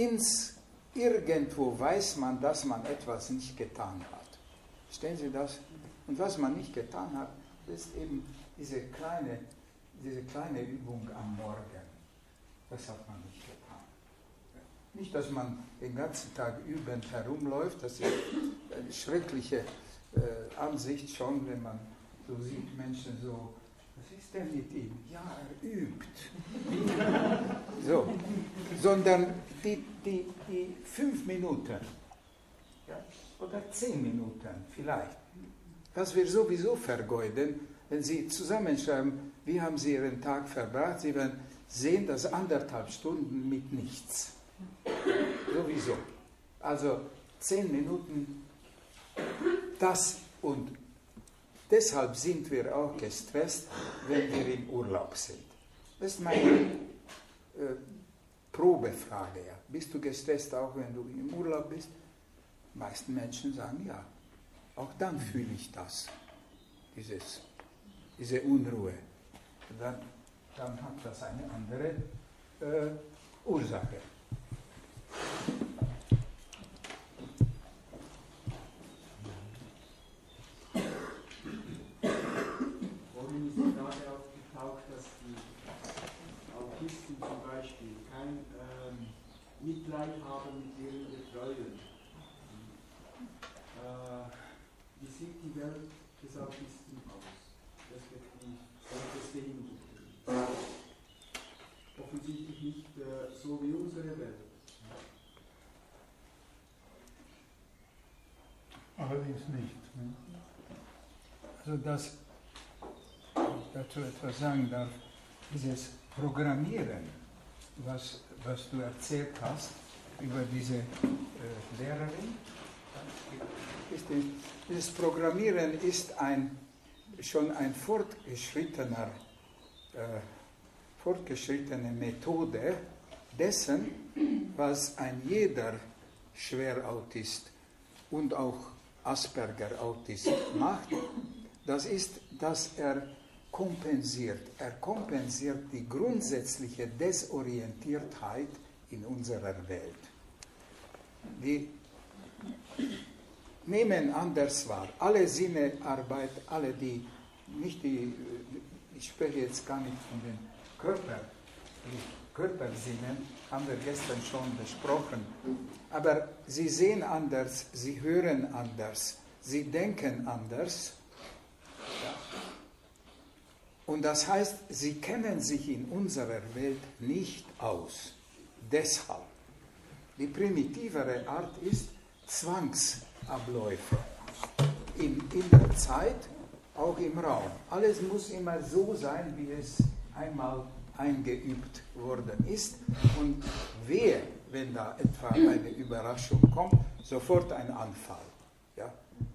irgendwo weiß man, dass man etwas nicht getan hat. Verstehen Sie das? Und was man nicht getan hat, ist eben diese kleine Übung am Morgen. Das hat man nicht getan. Nicht, dass man den ganzen Tag übend herumläuft, das ist eine schreckliche Ansicht schon, wenn man so sieht, Menschen so, was ist denn mit ihm? Ja, er übt. So, sondern die 5 Minuten, ja, oder 10 Minuten vielleicht, was wir sowieso vergeuden, wenn Sie zusammenschreiben, wie haben Sie Ihren Tag verbracht, Sie werden sehen, dass 1,5 Stunden mit nichts. Sowieso. Also 10 Minuten, das und deshalb sind wir auch gestresst, wenn wir im Urlaub sind. Das ist meine Probefrage. Ja. Bist du gestresst auch, wenn du im Urlaub bist? Die meisten Menschen sagen ja. Auch dann fühle ich das, diese Unruhe. Dann hat das eine andere Ursache. Vorhin ist die Frage aufgetaucht, dass die Autisten zum Beispiel kein Mitleid haben mit ihren Betreuern. wie sieht die Welt des Autisten aus, respektive des Behinderten? Offensichtlich nicht so wie unsere Welt. Allerdings nicht. Ne? Also dass ich dazu etwas sagen darf, dieses Programmieren, was du erzählt hast über diese Lehrerin, dieses Programmieren ist schon eine fortgeschrittene Methode dessen, was ein jeder Schwerautist und auch Asperger-Autist macht. Das ist, dass er kompensiert. Er kompensiert die grundsätzliche Desorientiertheit in unserer Welt. Die nehmen anders wahr. Alle Sinne arbeiten, alle die, nicht die, ich spreche jetzt gar nicht von den Körpersinnen, haben wir gestern schon besprochen. Aber sie sehen anders, sie hören anders, sie denken anders. Ja. Und das heißt, sie kennen sich in unserer Welt nicht aus. Deshalb. Die primitivere Art ist Zwangsabläufe. In der Zeit, auch im Raum. Alles muss immer so sein, wie es einmal eingeübt worden ist. Und wehe, wenn da etwa eine Überraschung kommt, sofort ein Anfall. Ja.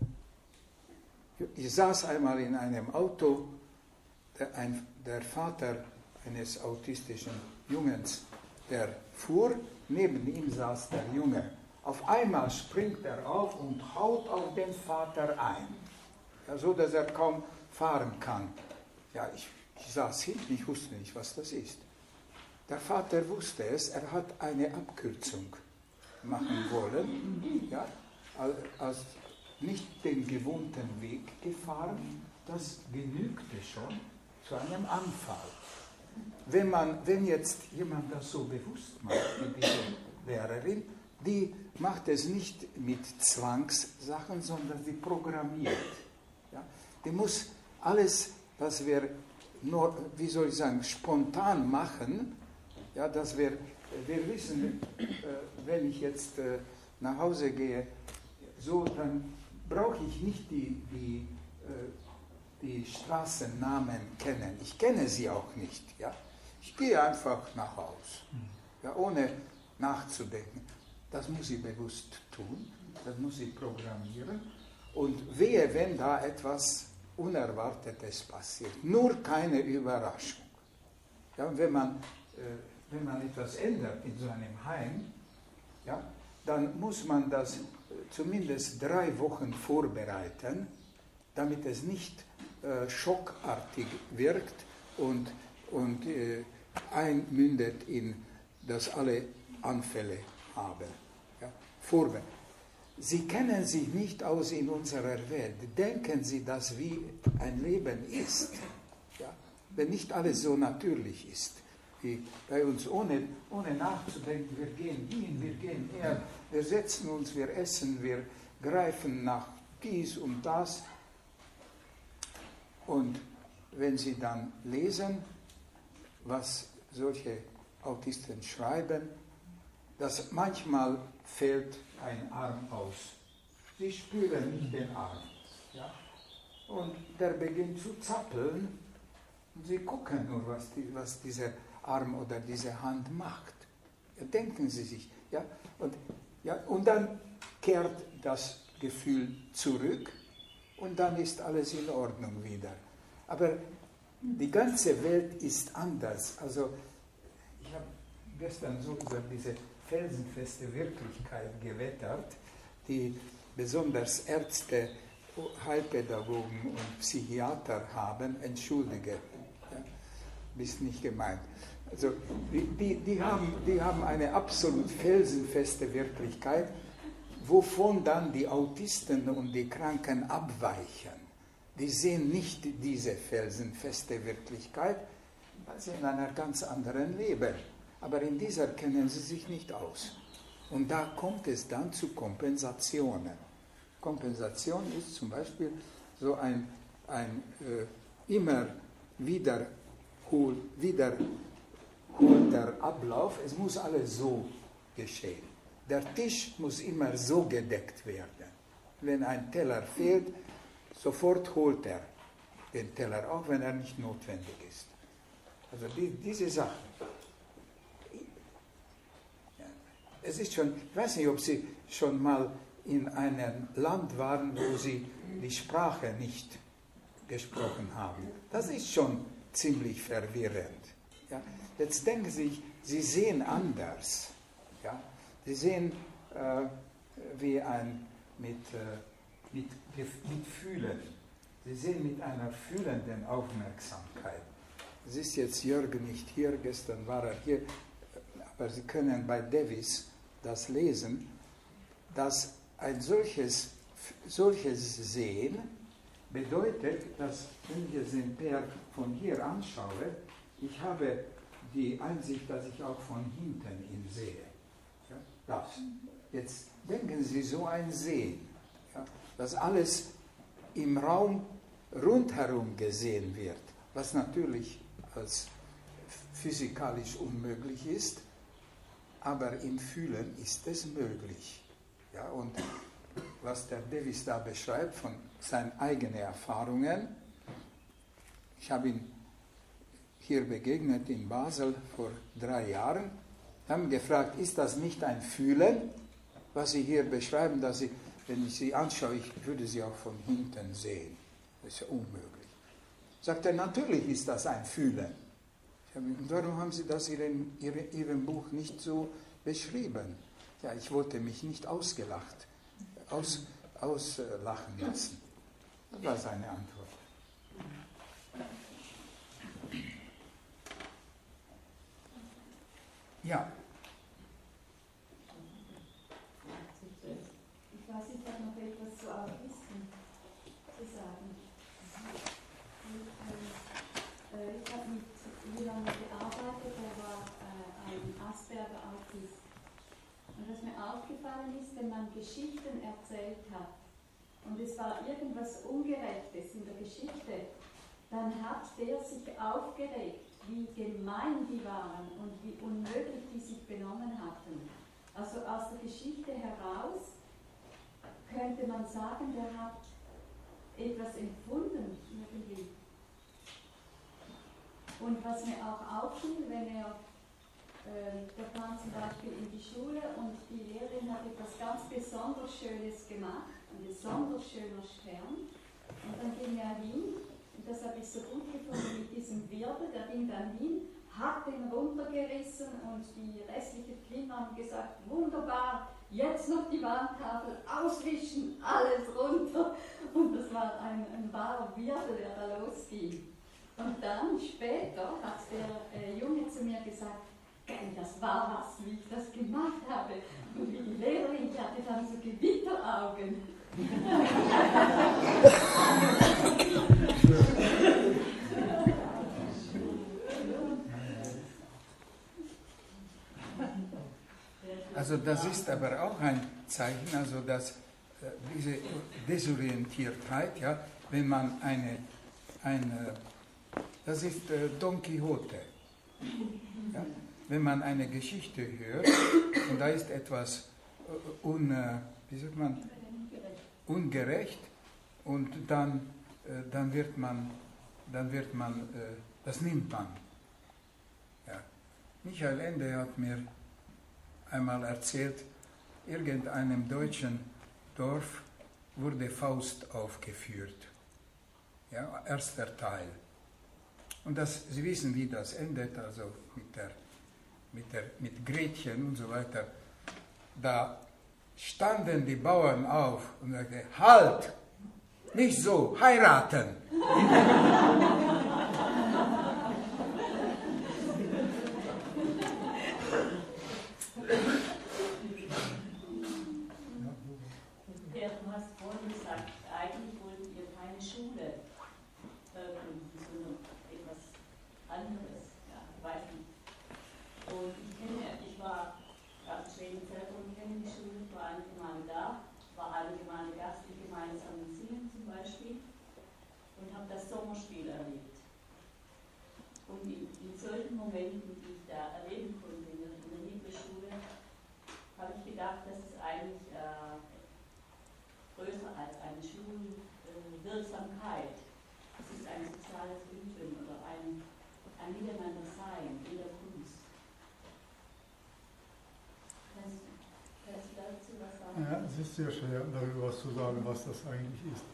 Ich saß einmal in einem Auto, der Vater eines autistischen Jungens, der fuhr, neben ihm saß der Junge. Auf einmal springt er auf und haut auf den Vater ein, ja, so dass er kaum fahren kann. Ja, ich saß hinten, ich wusste nicht, was das ist. Der Vater wusste es, er hat eine Abkürzung machen wollen, ja, als nicht den gewohnten Weg gefahren, das genügte schon zu einem Anfall. Wenn jetzt jemand das so bewusst macht, wie diese Lehrerin, die macht es nicht mit Zwangssachen, sondern sie programmiert. Ja? Die muss alles, was wir nur, wie soll ich sagen, spontan machen, ja, dass wir wissen, wenn ich jetzt nach Hause gehe, so, dann brauche ich nicht die Straßennamen kennen. Ich kenne sie auch nicht. Ja? Ich gehe einfach nach Hause, ja, ohne nachzudenken. Das muss ich bewusst tun, das muss ich programmieren. Und wehe, wenn da etwas Unerwartetes passiert. Nur keine Überraschung. Ja, und wenn man etwas ändert in so einem Heim, ja, dann muss man das zumindest 3 Wochen vorbereiten, damit es nicht schockartig wirkt und einmündet in, dass alle Anfälle haben. Ja, vorwärts. Sie kennen sich nicht aus in unserer Welt. Denken Sie das, wie ein Leben ist. Ja, wenn nicht alles so natürlich ist. Wie bei uns, ohne nachzudenken, wir gehen hin, wir gehen her, wir setzen uns, wir essen, wir greifen nach dies und das. Und wenn Sie dann lesen, was solche Autisten schreiben, dass manchmal fällt ein Arm aus. Sie spüren nicht den Arm. Ja? Und der beginnt zu zappeln und sie gucken nur, was dieser Arm oder diese Hand macht. Ja, denken Sie sich. Ja? Und dann kehrt das Gefühl zurück und dann ist alles in Ordnung wieder. Aber die ganze Welt ist anders. Also ich habe gestern so über diese felsenfeste Wirklichkeit gewettert, die besonders Ärzte, Heilpädagogen und Psychiater haben. Entschuldige, ja, bist nicht gemeint. Also die haben eine absolut felsenfeste Wirklichkeit, wovon dann die Autisten und die Kranken abweichen. Die sehen nicht diese felsenfeste Wirklichkeit, weil sie in einer ganz anderen leben. Aber in dieser kennen sie sich nicht aus. Und da kommt es dann zu Kompensationen. Kompensation ist zum Beispiel so ein immer wiederholter Ablauf. Es muss alles so geschehen. Der Tisch muss immer so gedeckt werden. Wenn ein Teller fehlt, sofort holt er den Teller, auch wenn er nicht notwendig ist. Also diese Sachen. Es ist schon, ich weiß nicht, ob Sie schon mal in einem Land waren, wo Sie die Sprache nicht gesprochen haben. Das ist schon ziemlich verwirrend. Ja? Jetzt denken Sie, Sie sehen anders. Ja? Sie sehen wie mit Fühlen. Sie sehen mit einer fühlenden Aufmerksamkeit. Es ist jetzt Jürgen nicht hier, gestern war er hier, aber Sie können bei Davis das lesen, dass ein solches Sehen bedeutet, dass, wenn ich den Pär von hier anschaue, ich habe die Einsicht, dass ich auch von hinten ihn sehe. Ja, das. Jetzt denken Sie so ein Sehen, ja, dass alles im Raum rundherum gesehen wird, was natürlich als physikalisch unmöglich ist, aber im Fühlen ist es möglich. Ja, und was der Davis da beschreibt von seinen eigenen Erfahrungen, ich habe ihn hier begegnet in Basel vor 3 Jahren, haben gefragt, ist das nicht ein Fühlen, was Sie hier beschreiben, dass Sie, wenn ich Sie anschaue, ich würde Sie auch von hinten sehen. Das ist ja unmöglich. Sagt er, natürlich ist das ein Fühlen. Und warum haben Sie das in Ihrem Buch nicht so beschrieben? Ja, ich wollte mich nicht auslachen lassen. Das war seine Antwort. Ja. Ich weiß, ich habe noch etwas zu Autisten zu sagen. Ich habe mit jemandem gearbeitet, der war ein Asperger-Autist. Und was mir aufgefallen ist, wenn man Geschichten erzählt hat und es war irgendwas Ungerechtes in der Geschichte, dann hat der sich aufgeregt, wie gemein die waren und wie unmöglich die sich benommen hatten. Also aus der Geschichte heraus könnte man sagen, der hat etwas empfunden irgendwie. Und was mir auch auffiel, wenn der kam zum Beispiel in die Schule und die Lehrerin hat etwas ganz besonders Schönes gemacht, ein besonders schöner Stern. Und dann ging er hin, und das habe ich so gut gefunden mit diesem Wirbel, der ging dann hin, hat den runtergerissen und die restlichen Kinder haben gesagt, wunderbar, jetzt noch die Wandtafel auswischen, alles runter. Und das war ein wahrer Wirbel, der da losging. Und dann später hat der Junge zu mir gesagt, das war was, wie ich das gemacht habe. Und wie die Lehrerin, die hatte dann so Gewitteraugen. Also das ist aber auch ein Zeichen, also dass diese Desorientiertheit, ja, wenn man das ist Don Quixote. Ja? Wenn man eine Geschichte hört und da ist etwas ungerecht und dann wird man, das nimmt man. Ja. Michael Ende hat mir einmal erzählt, irgendeinem deutschen Dorf wurde Faust aufgeführt. Ja, erster Teil. Und Sie wissen, wie das endet, also mit Gretchen und so weiter. Da standen die Bauern auf und sagten, halt, nicht so, heiraten. Ja, du hast vorhin gesagt, eigentlich wollten ihr keine Schule gründen, sondern etwas anderes. Ja, weiß nicht. Und ich war in Schweden selber und kenne die Schule, war einige Male da, war einige Male Gast. Ich Und in solchen Momenten, die ich da erleben konnte in der Bibelschule, habe ich gedacht, das ist eigentlich größer als eine Schulwirksamkeit. Es ist ein soziales Üben oder ein Miteinandersein in der Kunst. Kannst du dazu was sagen? Ja, es ist sehr schwer, darüber was zu sagen, was das eigentlich ist.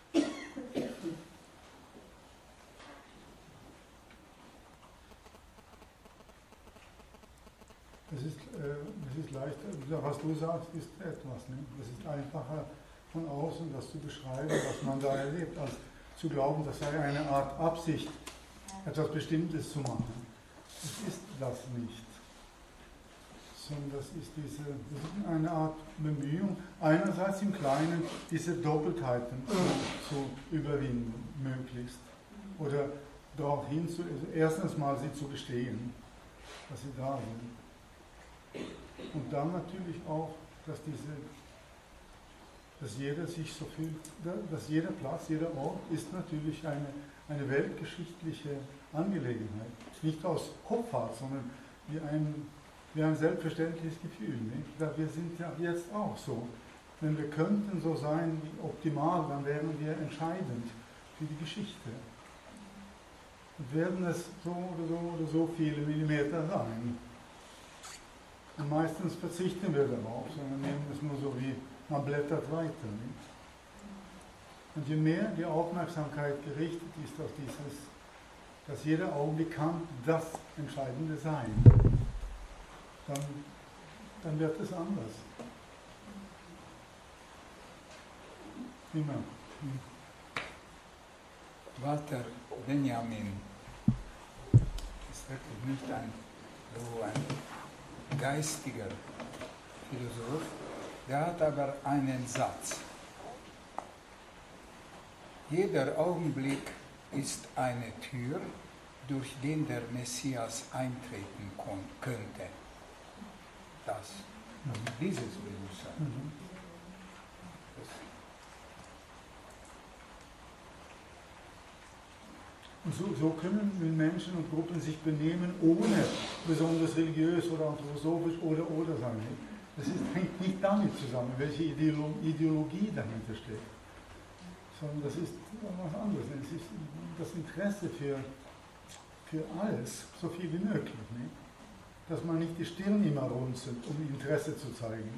Es ist leichter, was du sagst, ist etwas. Ne? Es ist einfacher von außen das zu beschreiben, was man da erlebt, als zu glauben, das sei eine Art Absicht, etwas Bestimmtes zu machen. Es ist das nicht. Sondern das ist eine Art Bemühung, einerseits im Kleinen diese Doppeltheiten zu überwinden, möglichst. Oder darauf hin, erstens mal sie zu gestehen, dass sie da sind. Und dann natürlich auch, dass jeder sich so fühlt, dass jeder Platz, jeder Ort ist natürlich eine weltgeschichtliche Angelegenheit. Nicht aus Kopfart, sondern wie ein selbstverständliches Gefühl. Nicht? Wir sind ja jetzt auch so. Wenn wir könnten so sein wie optimal, dann wären wir entscheidend für die Geschichte. Und werden es so oder so viele Millimeter sein. Und meistens verzichten wir darauf, sondern nehmen es nur so wie, man blättert weiter. Nicht? Und je mehr die Aufmerksamkeit gerichtet ist auf dass jeder Augenblick kann das Entscheidende sein, dann wird es anders. Immer. Walter Benjamin ist wirklich nicht ein geistiger Philosoph, der hat aber einen Satz. Jeder Augenblick ist eine Tür, durch den der Messias eintreten könnte. Dieses Bewusstsein. Und so können Menschen und Gruppen sich benehmen, ohne besonders religiös oder anthroposophisch oder sein. Das hängt nicht damit zusammen, welche Ideologie dahinter steht, sondern das ist was anderes. Es ist das Interesse für alles, so viel wie möglich. Nicht? Dass man nicht die Stirn immer runzelt, um Interesse zu zeigen.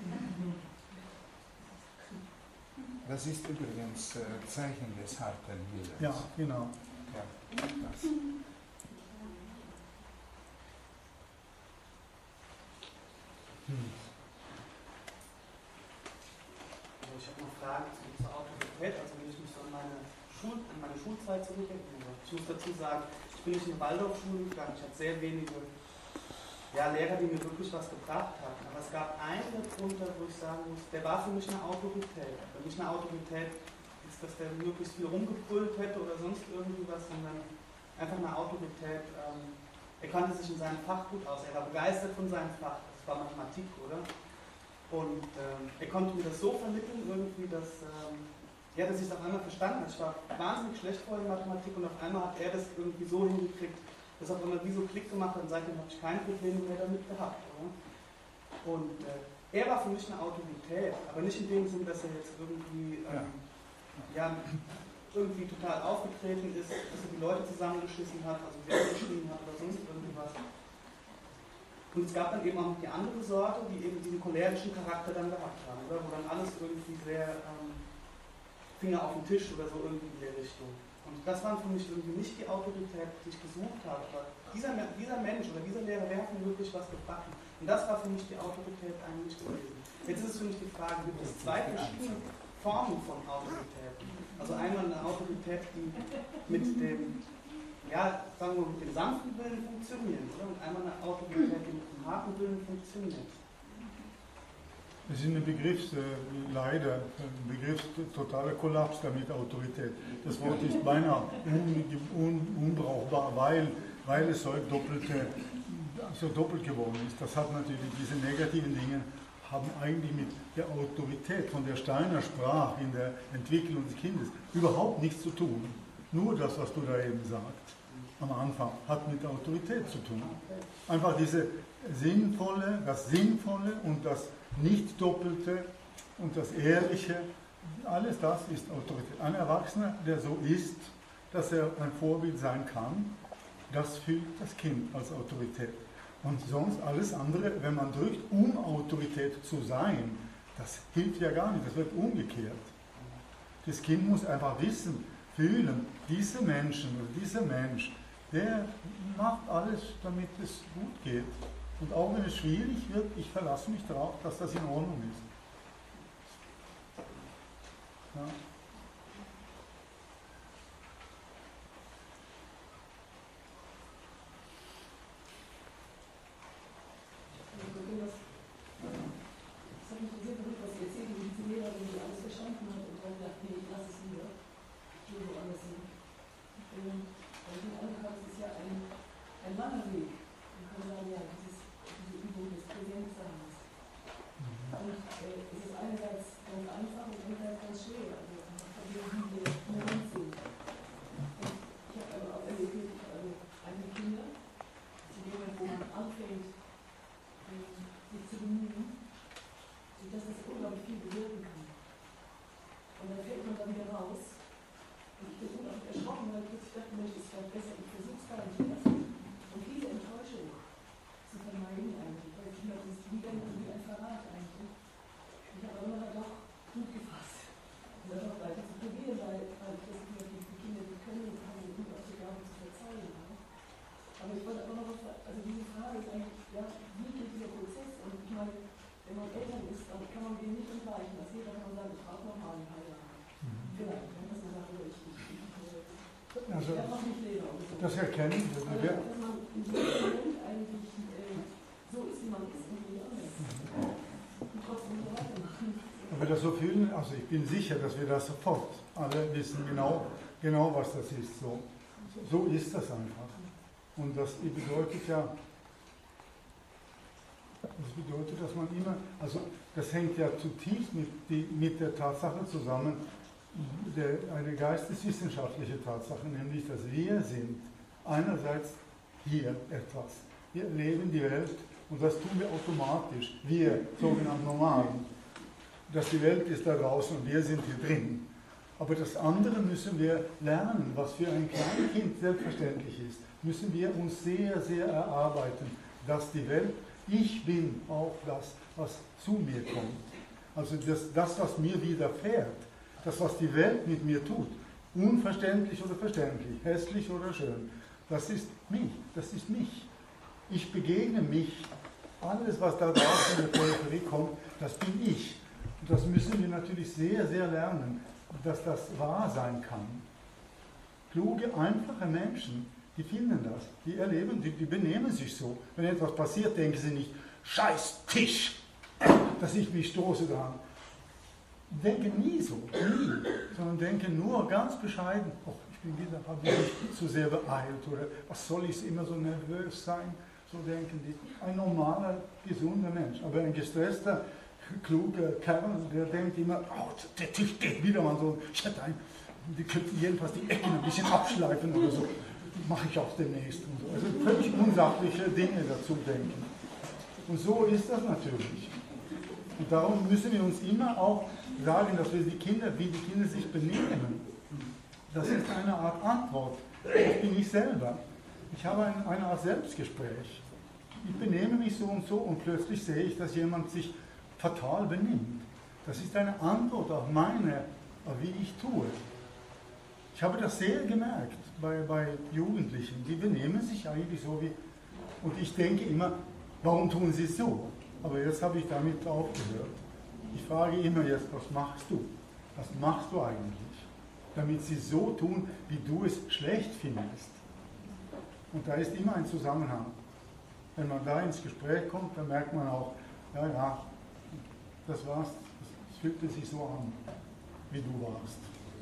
Das ist übrigens Zeichen des harten Willens. Ja, genau. Ja, das. Ich habe noch Fragen zur Autorität, also wenn ich mich so an meine Schulzeit zurückdenke. Ich muss dazu sagen, ich bin nicht in eine Waldorfschule gegangen, ich hatte sehr wenige Lehrer, die mir wirklich was gebracht hatten. Aber es gab einen darunter, wo ich sagen muss, der war für mich eine Autorität. Für mich eine Autorität ist, dass der möglichst viel rumgebrüllt hätte oder sonst irgendwie was, sondern einfach eine Autorität. Er kannte sich in seinem Fach gut aus, er war begeistert von seinem Fach, das war Mathematik, oder? Und er konnte mir das so vermitteln, irgendwie, dass ich es auf einmal verstanden habe. Ich war wahnsinnig schlecht vorher in Mathematik und auf einmal hat er das irgendwie so hingekriegt, dass auf einmal wie so Klick gemacht hat und seitdem habe ich keine Probleme mehr damit gehabt. Oder? Und er war für mich eine Autorität, aber nicht in dem Sinn, dass er jetzt irgendwie irgendwie total aufgetreten ist, dass er die Leute zusammengeschissen hat, also Werte geschrieben hat oder sonst irgendwas. Und es gab dann eben auch noch die andere Sorte, die eben diesen cholerischen Charakter dann gehabt haben, oder? Wo dann alles irgendwie sehr Finger auf den Tisch oder so irgendwie in der Richtung. Und das war für mich irgendwie nicht die Autorität, die ich gesucht habe. Aber dieser Mensch oder dieser Lehrer, der hat mir wirklich was gebracht. Und das war für mich die Autorität eigentlich gewesen. Jetzt ist es für mich die Frage, gibt es zwei verschiedene Formen von Autoritäten? Also einmal eine Autorität, die mit dem, sagen wir, mit dem sanften Willen funktioniert, oder? Und einmal eine Autorität, die mit dem harten Willen funktioniert. Es ist ein leider ein Begriff totaler Kollaps damit, Autorität. Das Wort ist beinahe unbrauchbar, weil es so doppelt geworden ist. Das hat natürlich, diese negativen Dinge haben eigentlich mit der Autorität, von der Steiner sprach in der Entwicklung des Kindes, überhaupt nichts zu tun. Nur das, was du da eben sagst. am Anfang, hat mit Autorität zu tun. Einfach das Sinnvolle und das Nicht-Doppelte und das Ehrliche, alles das ist Autorität. Ein Erwachsener, der so ist, dass er ein Vorbild sein kann, das fühlt das Kind als Autorität. Und sonst alles andere, wenn man drückt, um Autorität zu sein, das hilft ja gar nicht, das wird umgekehrt. Das Kind muss einfach wissen, fühlen, diese Menschen oder dieser Mensch, der macht alles, damit es gut geht. Und auch wenn es schwierig wird, ich verlasse mich darauf, dass das in Ordnung ist. Ja. Das hat mich interessiert, was Sie erzählen, wie diese Lehrerin, die alles verstanden hat und dann sagt, nee, ich lasse es lieber. Ich gehe woanders hin. Weil ich den Eindruck habe, es ist ja ein langer Weg. Man kann sagen, ja, diese Übung des Präsentseins. Und es ist einerseits ganz einfach und andererseits ganz schwer. Also man verliert wie wir im Moment sind. Und ich habe aber auch erlebt, eigene Kinder, zu dem Moment, wo man anfängt, sich zu bemühen, dass das unglaublich viel bewirken kann. Und dann fällt man dann wieder raus. Und ich bin unglaublich erschrocken, weil ich plötzlich dachte, Mensch, ist vielleicht besser, ich versuche es gar nicht erst. Und diese Enttäuschung zu vermeiden eigentlich, weil ich das ist wie ein Verrat eigentlich. Ich habe aber immer doch gut gefasst, das auch weiter zu probieren, weil ich das Gefühl habe, die Kinder, die können, haben eine unglaubliche Gabe zu verzeihen. Aber ich wollte aber noch was, also diese Frage ist eigentlich, ja, wie geht dieser Prozess? Und ich meine, wenn man Eltern ist, dann kann man dem nicht entweichen. Das geht, dann kann man sagen, ich brauche noch mal ein paar Jahre. Vielleicht, wenn das eine Sache ist, Also, noch nicht lebe. So. Das erkennen wir. Also, dass man in diesem Moment eigentlich so ist, wie man ist und wie anders. Und trotzdem so weitermachen. Wenn wir das so fühlen, also ich bin sicher, dass wir das sofort alle wissen, genau was das ist. So ist das einfach. Und das bedeutet ja, dass man immer, also das hängt ja zutiefst mit der Tatsache zusammen, eine geisteswissenschaftliche Tatsache, nämlich, dass wir sind einerseits hier etwas. Wir erleben die Welt und das tun wir automatisch, wir sogenannten Normalen. Dass die Welt ist da draußen und wir sind hier drin. Aber das andere müssen wir lernen, was für ein Kleinkind selbstverständlich ist, müssen wir uns sehr, sehr erarbeiten, dass die Welt, ich bin auch das, was zu mir kommt. Also das was mir widerfährt, das, was die Welt mit mir tut, unverständlich oder verständlich, hässlich oder schön, das ist mich. Ich begegne mich. Alles, was da draußen in der Peripherie kommt, das bin ich. Und das müssen wir natürlich sehr, sehr lernen, dass das wahr sein kann. Kluge, einfache Menschen, die finden das, die erleben, die benehmen sich so. Wenn etwas passiert, denken sie nicht, scheiß Tisch, dass ich mich stoße dran. Denken nie so, nie, sondern denken nur ganz bescheiden, habe ich mich zu sehr beeilt oder was soll ich immer so nervös sein? So denken die. Ein normaler, gesunder Mensch, aber ein gestresster, kluger Kerl, der denkt immer, oh, der Tisch geht wieder mal so, ich hätte die könnten jedenfalls die Ecken ein bisschen abschleifen oder so, mache ich auch demnächst. Und so. Also völlig unsachliche Dinge dazu denken. Und so ist das natürlich. Und darum müssen wir uns immer auch sagen, dass wir wie die Kinder sich benehmen. Das ist eine Art Antwort. Das bin ich selber. Ich habe eine Art Selbstgespräch. Ich benehme mich so und plötzlich sehe ich, dass jemand sich fatal benimmt. Das ist eine Antwort auf wie ich tue. Ich habe das sehr gemerkt bei Jugendlichen. Die benehmen sich eigentlich so wie, und ich denke immer, warum tun sie so? Aber jetzt habe ich damit aufgehört. Ich frage immer jetzt, was machst du? Was machst du eigentlich? Damit sie so tun, wie du es schlecht findest. Und da ist immer ein Zusammenhang. Wenn man da ins Gespräch kommt, dann merkt man auch, ja, das war's, es fühlte sich so an, wie du warst.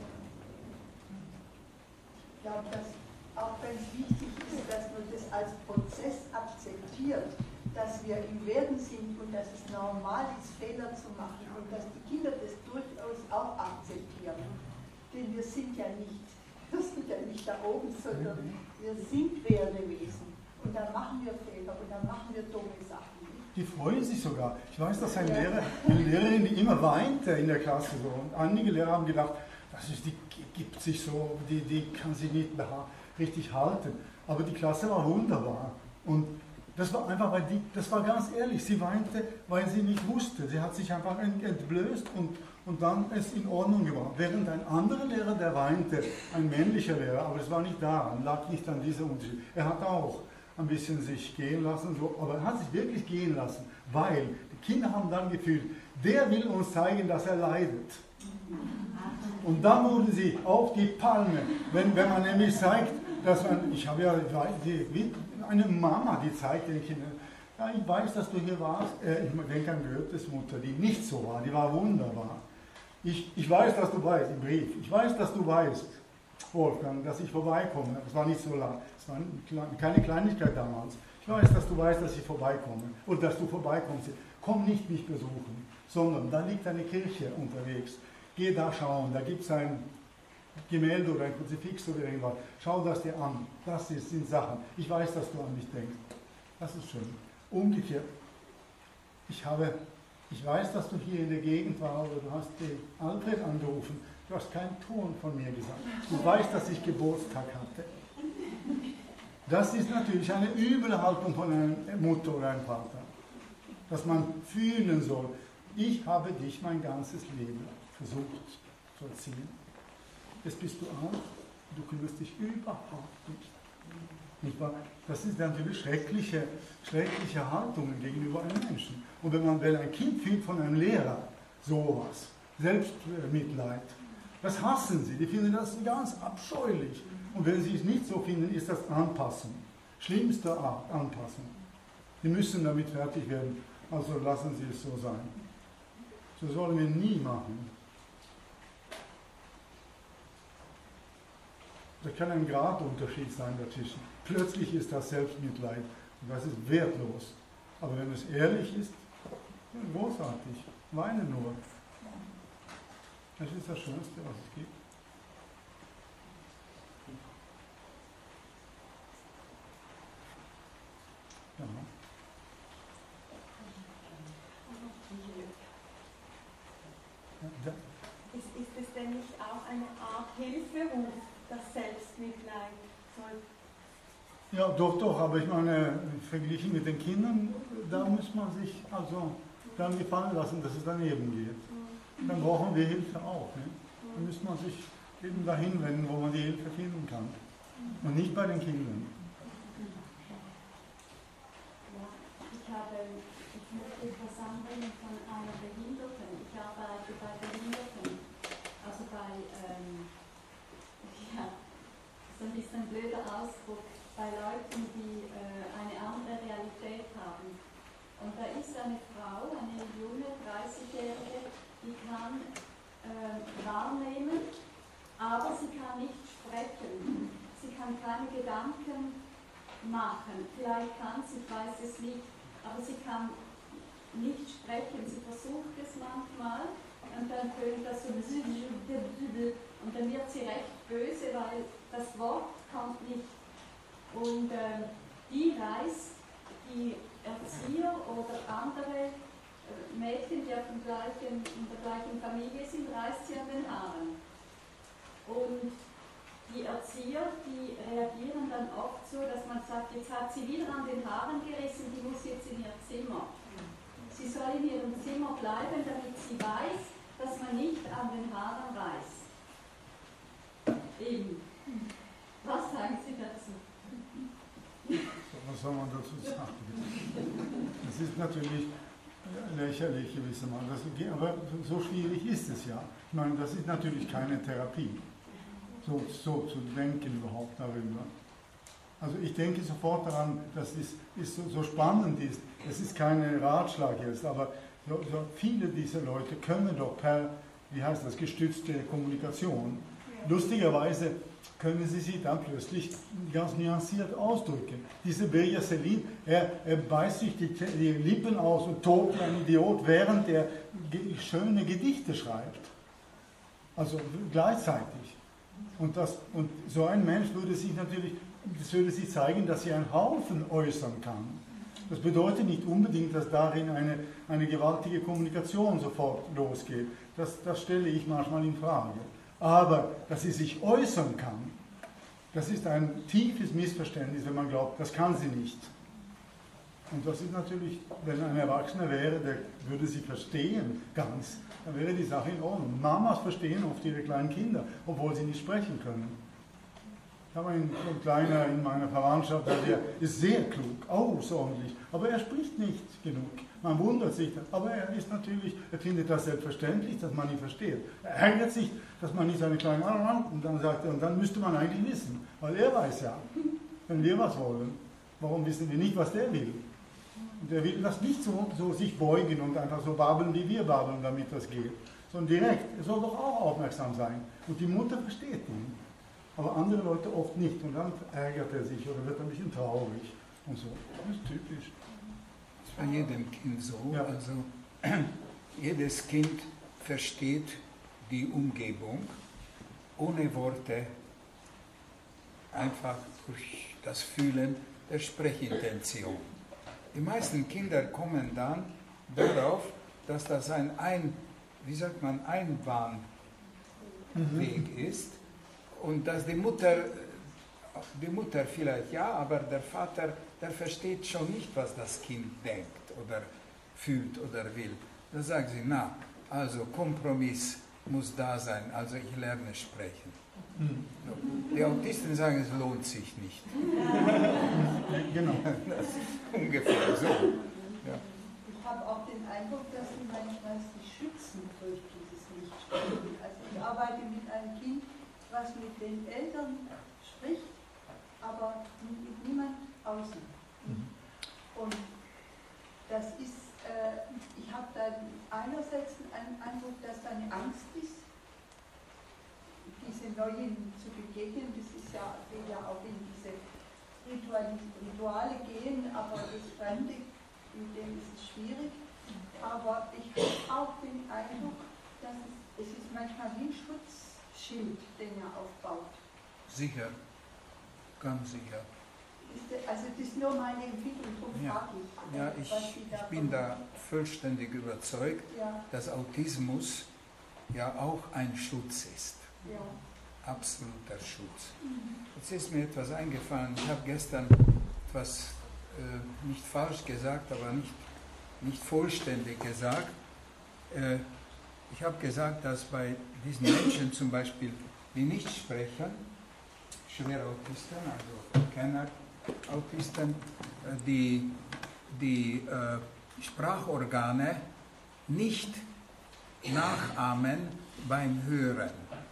Ich glaube, dass auch ganz wichtig ist, dass man das als Prozess akzeptiert, dass wir im Werden sind und dass es normal ist, Fehler zu machen und dass die Kinder das durchaus auch akzeptieren. Denn wir sind ja nicht da oben, sondern Wir sind Werdewesen und dann machen wir Fehler und dann machen wir dumme Sachen. Die freuen sich sogar. Ich weiß, dass eine Lehrerin, die immer weinte in der Klasse so. Und einige Lehrer haben gedacht, die gibt sich so, die kann sich nicht richtig halten. Aber die Klasse war wunderbar. Und das war einfach, das war ganz ehrlich, sie weinte, weil sie nicht wusste. Sie hat sich einfach entblößt und dann es in Ordnung gebracht. Während ein anderer Lehrer, der weinte, ein männlicher Lehrer, aber es war nicht daran, lag nicht an dieser Unterschied. Er hat auch ein bisschen sich gehen lassen, so, aber er hat sich wirklich gehen lassen, weil die Kinder haben dann gefühlt, der will uns zeigen, dass er leidet. Und dann wurden sie auf die Palme, wenn man nämlich zeigt, dass man, ich habe ja eine Mama, die zeigt den Kindern, ja, ich weiß, dass du hier warst, ich denke an Goethes Mutter, die nicht so war, die war wunderbar. Ich weiß, dass du weißt, im Brief, ich weiß, dass du weißt, Wolfgang, dass ich vorbeikomme. Es war nicht so lang, es war keine Kleinigkeit damals. Ich weiß, dass du weißt, dass ich vorbeikomme und dass du vorbeikommst. Komm nicht mich besuchen, sondern da liegt eine Kirche unterwegs. Geh da schauen, da gibt es ein Gemälde oder ein Kruzifix oder irgendwas. Schau das dir an. Das sind Sachen. Ich weiß, dass du an mich denkst. Das ist schön. Umgekehrt, ich weiß, dass du hier in der Gegend warst oder du hast den Alfred angerufen. Du hast keinen Ton von mir gesagt. Du weißt, dass ich Geburtstag hatte. Das ist natürlich eine üble Haltung von einer Mutter oder einem Vater. Dass man fühlen soll, ich habe dich mein ganzes Leben versucht zu erziehen. Das bist du auch. Du kümmerst dich überhaupt nicht. Nicht wahr? Das ist natürlich schreckliche Haltungen gegenüber einem Menschen. Und wenn ein Kind fühlt von einem Lehrer sowas, Selbstmitleid, das hassen sie, die finden das ganz abscheulich. Und wenn sie es nicht so finden, ist das Anpassen. Schlimmste Art, Anpassen. Die müssen damit fertig werden, also lassen sie es so sein. So sollen wir nie machen. Da kann ein Gradunterschied sein dazwischen. Plötzlich ist das Selbstmitleid und das ist wertlos. Aber wenn es ehrlich ist, großartig. Weine nur. Das ist das Schönste, was es gibt. Ja. Ist es denn nicht auch eine Art Hilferuf, das Selbstmitleid? Ja, doch, aber ich meine, verglichen mit den Kindern, da muss man sich also dann gefallen lassen, dass es daneben geht. Dann brauchen wir Hilfe auch. Ne? Dann muss man sich eben dahin wenden, wo man die Hilfe finden kann. Und nicht bei den Kindern. Ich möchte etwas anbringen von einer Behinderten. Ich arbeite bei Behinderten. Also bei, so ein bisschen ein blöder Ausdruck, bei Leuten, die eine andere Realität haben. Und da ist eine Frau, eine junge 30-Jährige, die kann wahrnehmen, aber sie kann nicht sprechen. Sie kann keine Gedanken machen. Vielleicht kann sie, ich weiß es nicht, aber sie kann nicht sprechen. Sie versucht es manchmal und dann tönt das so und dann wird sie recht böse, weil das Wort kommt nicht. Und die reist die Erzieher oder andere Mädchen, die in der gleichen Familie sind, reißt sie an den Haaren. Und die Erzieher, die reagieren dann oft so, dass man sagt, jetzt hat sie wieder an den Haaren gerissen, die muss jetzt in ihr Zimmer. Sie soll in ihrem Zimmer bleiben, damit sie weiß, dass man nicht an den Haaren reißt. Eben. Was sagen Sie dazu? Was soll man dazu sagen? Das ist natürlich lächerlich gewissermaßen. Aber so schwierig ist es ja. Ich meine, das ist natürlich keine Therapie. So zu denken überhaupt darüber. Also ich denke sofort daran, dass es so spannend ist. Es ist kein Ratschlag jetzt, aber so viele dieser Leute können doch per, gestützte Kommunikation, lustigerweise können sie sich dann plötzlich ganz nuanciert ausdrücken. Dieser Beja Selin, er beißt sich die Lippen aus und tobt wie ein Idiot, während er schöne Gedichte schreibt. Also gleichzeitig. Und so ein Mensch würde sich natürlich das würde sich zeigen, dass sie einen Haufen äußern kann. Das bedeutet nicht unbedingt, dass darin eine gewaltige Kommunikation sofort losgeht. Das stelle ich manchmal in Frage. Aber dass sie sich äußern kann, das ist ein tiefes Missverständnis, wenn man glaubt, das kann sie nicht. Und das ist natürlich, wenn ein Erwachsener wäre, der würde sie verstehen ganz, dann wäre die Sache in Ordnung. Mamas verstehen oft ihre kleinen Kinder, obwohl sie nicht sprechen können. Ich habe einen Kleiner in meiner Verwandtschaft, der ist sehr klug, außerordentlich, aber er spricht nicht genug. Man wundert sich, aber er findet das selbstverständlich, dass man ihn versteht. Er ärgert sich, dass man nicht seine kleinen und dann sagt er, und dann müsste man eigentlich wissen, weil er weiß ja, wenn wir was wollen, warum wissen wir nicht, was der will? Und er will das nicht so sich beugen und einfach so babbeln, wie wir babbeln, damit das geht, sondern direkt, er soll doch auch aufmerksam sein. Und die Mutter versteht ihn. Aber andere Leute oft nicht. Und dann ärgert er sich oder wird ein bisschen traurig und so. Das ist typisch. Das ist bei jedem Kind so. Ja. Also jedes Kind versteht die Umgebung ohne Worte, einfach durch das Fühlen der Sprechintention. Die meisten Kinder kommen dann darauf, dass das ein Einbahnweg ist. Und dass die Mutter vielleicht ja, aber der Vater, der versteht schon nicht, was das Kind denkt oder fühlt oder will. Da sagen sie, na, also Kompromiss muss da sein, also ich lerne sprechen. So. Die Autisten sagen, es lohnt sich nicht. Genau. Das ist ungefähr so. Ja. Ich habe auch den Eindruck, dass sie manchmal sich schützen durch dieses Nichtsprechen. Also ich arbeite mit einem Kind, was mit den Eltern spricht, aber mit niemand außen. Und das ist, ich habe da einerseits einen Eindruck, dass da eine Angst ist, diese Neuen zu begegnen. Das ist ja, will ja auch in diese Rituale gehen, aber das Fremde, mit dem ist es schwierig. Aber ich habe auch den Eindruck, dass es ist manchmal wie ein Schutzschild, den er aufbaut. Sicher, ganz sicher. Also das ist nur meine Empfindung, darum frage ich. Ja, ich bin da vollständig überzeugt, ja, dass Autismus ja auch ein Schutz ist. Ja. Absoluter Schutz. Jetzt ist mir etwas eingefallen. Ich habe gestern etwas nicht falsch gesagt, aber nicht vollständig gesagt. Ich habe gesagt, dass bei diesen Menschen zum Beispiel, die nicht sprechen, Schwerautisten, also Kennerautisten, die Sprachorgane nicht nachahmen beim Hören.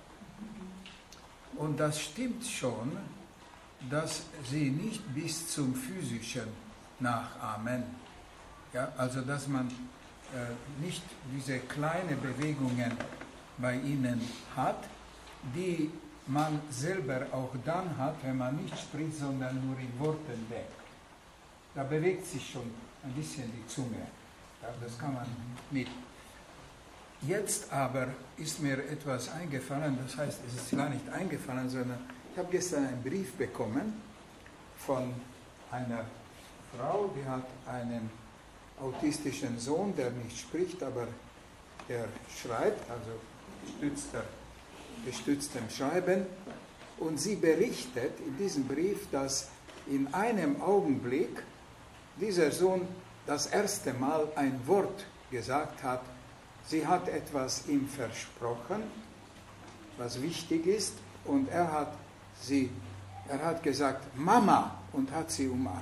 Und das stimmt schon, dass sie nicht bis zum physischen nachahmen. Ja, also dass man nicht diese kleinen Bewegungen bei ihnen hat, die man selber auch dann hat, wenn man nicht spricht, sondern nur in Worten denkt. Da bewegt sich schon ein bisschen die Zunge. Ja, das kann man mit. Jetzt aber ist mir etwas eingefallen, das heißt, es ist gar nicht eingefallen, sondern ich habe gestern einen Brief bekommen von einer Frau, die hat einen autistischen Sohn, der nicht spricht, aber der schreibt, also gestütztem Schreiben. Und sie berichtet in diesem Brief, dass in einem Augenblick dieser Sohn das erste Mal ein Wort gesagt hat. Sie hat etwas ihm versprochen, was wichtig ist, und er hat gesagt, Mama, und hat sie umarmt.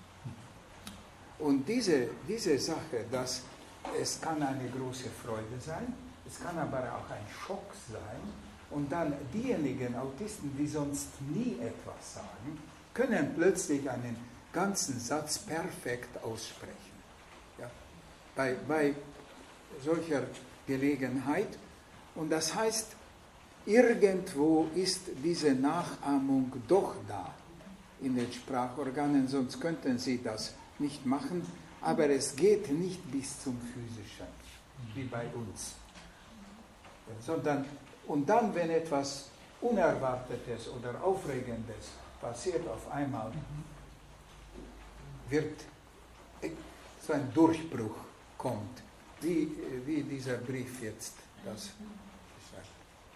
Und diese Sache, dass es kann eine große Freude sein, es kann aber auch ein Schock sein, und dann diejenigen Autisten, die sonst nie etwas sagen, können plötzlich einen ganzen Satz perfekt aussprechen. Ja? Bei solcher Gelegenheit. Und das heißt, irgendwo ist diese Nachahmung doch da in den Sprachorganen, sonst könnten sie das nicht machen, aber es geht nicht bis zum Physischen, wie bei uns. Und dann, wenn etwas Unerwartetes oder Aufregendes passiert auf einmal, wird so ein Durchbruch kommt, wie dieser Brief jetzt das beschreibt.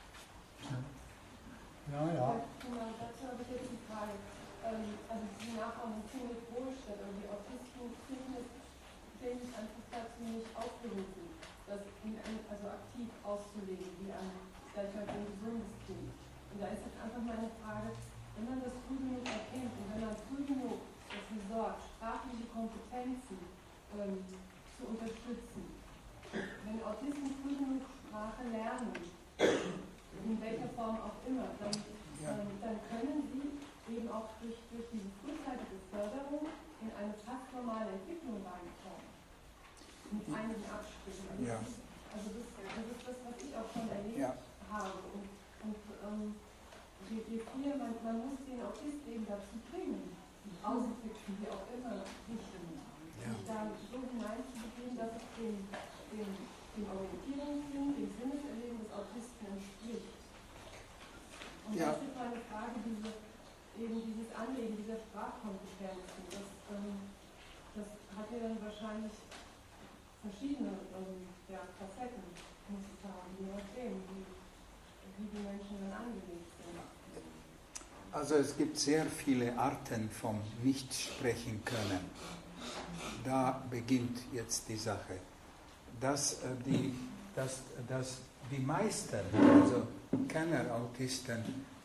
Ja, ja. Genau, dazu habe ich jetzt die Frage. Also die Nachahmung ziemlich Wohlstand, aber die Autisten finden einfach dazu nicht aufgerufen, das also aktiv auszulegen, wie ein gesundes Kind. Und da ist jetzt einfach meine Frage, wenn man das früh genug erkennt und wenn man früh genug dafür sorgt, sprachliche Kompetenzen zu unterstützen, wenn Autisten früh genug Sprache lernen, in welcher Form auch immer, dann können sie eben auch durch diese frühzeitige Förderung in eine fast normale Entwicklung reinkommen. Mit einigen Abstrichen. Ja. Also das ist das, was ich auch schon erlebt habe. Und je früher man muss den Autisten eben dazu bringen, auszufinden, wie auch immer, sich da so hineinzubegeben, dass es dem Orientierungssinn, dem Sinneserleben des Autisten entspricht. Und das ist meine Frage, dieses Anlegen dieser Sprachkompetenzen, das hat ja dann wahrscheinlich verschiedene Facetten, muss ich sagen, je nachdem, wie die Menschen dann angelegt sind. Also es gibt sehr viele Arten vom Nichtsprechen können. Da beginnt jetzt die Sache. Dass die meisten, also Kenner-Autisten,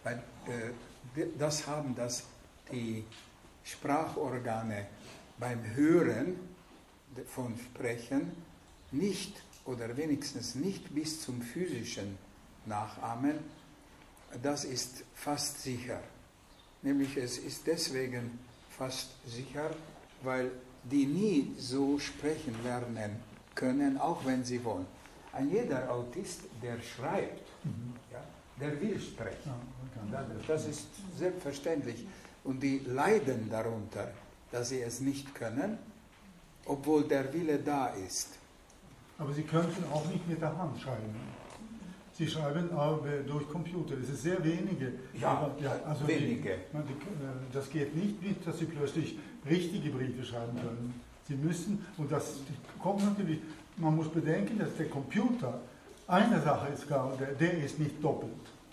das haben, dass die Sprachorgane beim Hören von Sprechen nicht oder wenigstens nicht bis zum physischen Nachahmen, das ist fast sicher. Nämlich es ist deswegen fast sicher, weil die nie so sprechen lernen können, auch wenn sie wollen. Ein jeder Autist, der schreibt, der will sprechen. Das ist selbstverständlich. Und die leiden darunter, dass sie es nicht können, obwohl der Wille da ist. Aber sie könnten auch nicht mit der Hand schreiben. Sie schreiben aber durch Computer. Das ist sehr wenige. Also wenige. Das geht nicht, dass sie plötzlich richtige Briefe schreiben können. Sie müssen, und das kommt natürlich, man muss bedenken, dass der Computer, eine Sache ist klar, der ist nicht doppelt.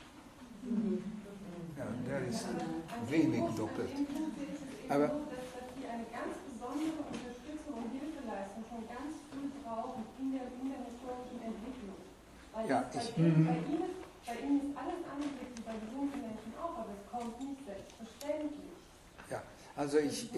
Ja, der ist wenig doppelt. Aber dass die eine ganz besondere Unterstützung und Hilfeleistung schon ganz früh brauchen in der historischen Entwicklung. Weil bei ihnen ist alles angegriffen, bei gesunden Menschen auch, aber es kommt nicht selbstverständlich. Ja, also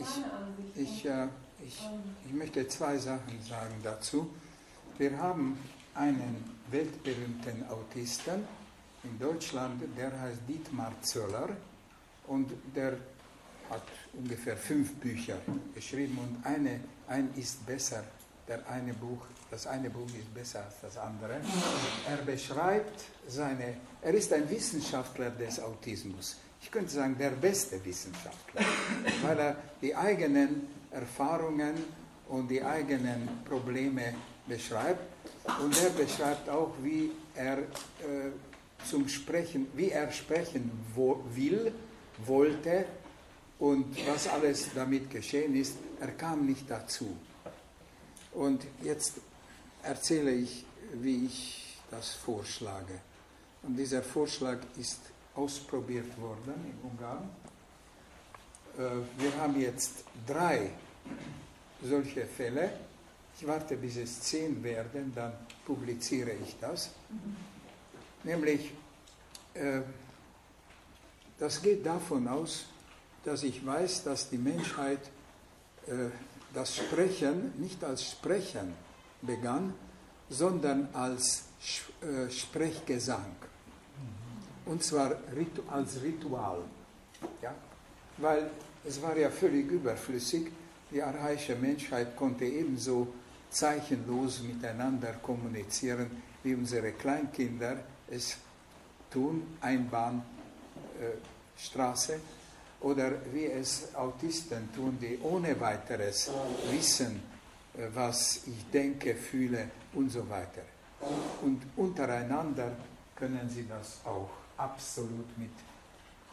ich möchte zwei Sachen sagen dazu. Wir haben einen weltberühmten Autisten in Deutschland, der heißt Dietmar Zöller und der hat ungefähr 5 Bücher geschrieben und ein ist besser, das eine Buch ist besser als das andere. Er beschreibt er ist ein Wissenschaftler des Autismus. Ich könnte sagen, der beste Wissenschaftler, weil er die eigenen Erfahrungen und die eigenen Probleme beschreibt. Und er beschreibt auch, wie er sprechen wollte und was alles damit geschehen ist. Er kam nicht dazu. Und jetzt erzähle ich, wie ich das vorschlage. Und dieser Vorschlag ist ausprobiert worden in Ungarn. Wir haben jetzt 3 solche Fälle. Ich warte, bis es 10 werden, dann publiziere ich das. Nämlich, das geht davon aus, dass ich weiß, dass die Menschheit das Sprechen nicht als Sprechen begann, sondern als Sprechgesang. Und zwar als Ritual. Ja? Weil es war ja völlig überflüssig. Die archaische Menschheit konnte ebenso zeichenlos miteinander kommunizieren, wie unsere Kleinkinder es tun, Einbahnstraße, oder wie es Autisten tun, die ohne weiteres wissen, was ich denke, fühle und so weiter. Und untereinander können sie das auch absolut mit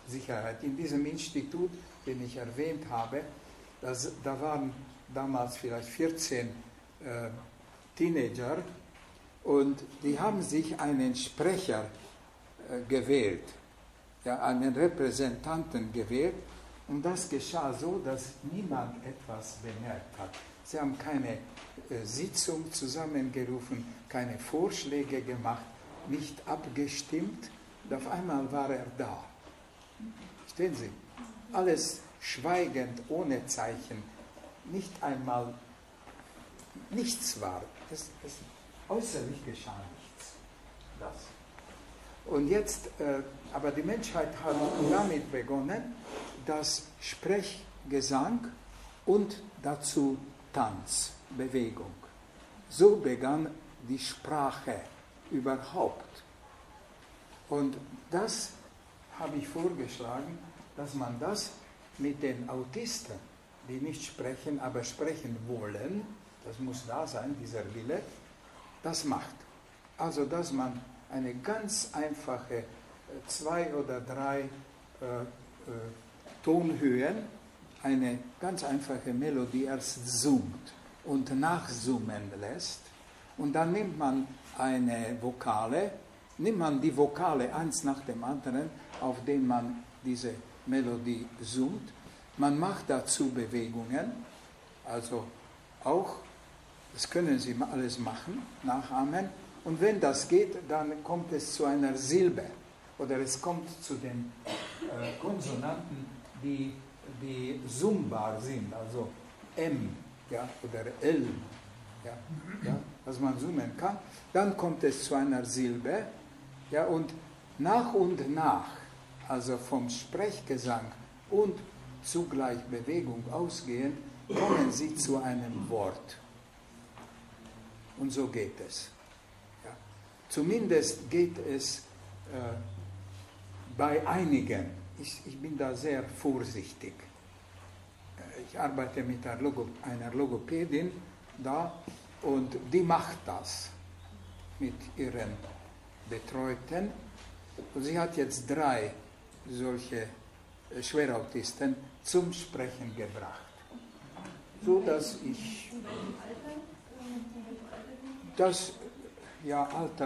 Sicherheit. In diesem Institut, den ich erwähnt habe, da waren damals vielleicht 14 Teenager und die haben sich einen Sprecher gewählt, ja, einen Repräsentanten gewählt, und das geschah so, dass niemand etwas bemerkt hat. Sie haben keine Sitzung zusammengerufen, keine Vorschläge gemacht, nicht abgestimmt, und auf einmal war er da. Verstehen Sie? Alles schweigend, ohne Zeichen, nicht einmal, nichts war. Äußerlich geschah nichts. Das. Und jetzt, aber die Menschheit hat damit begonnen, dass Sprechgesang und dazu Tanz, Bewegung. So begann die Sprache überhaupt. Und das habe ich vorgeschlagen, dass man das mit den Autisten, die nicht sprechen, aber sprechen wollen, das muss da sein, dieser Wille, das macht. Also, dass man eine ganz einfache 2 oder 3 Tonhöhen, eine ganz einfache Melodie erst summt und nachsummen lässt. Und dann nimmt man die Vokale eins nach dem anderen, auf denen man diese Melodie summt. Man macht dazu Bewegungen, also auch, das können Sie alles machen, nachahmen. Und wenn das geht, dann kommt es zu einer Silbe oder es kommt zu den Konsonanten, die summbar sind, also M, ja, oder L, ja, was man summen kann. Dann kommt es zu einer Silbe, ja, und nach, also vom Sprechgesang und zugleich Bewegung ausgehend, kommen Sie zu einem Wort. Und so geht es. Ja. Zumindest geht es bei einigen. Ich bin da sehr vorsichtig. Ich arbeite mit einer Logopädin da und die macht das mit ihren Betreuten. Und sie hat jetzt 3 solche Schwerautisten zum Sprechen gebracht. So dass ich Alter,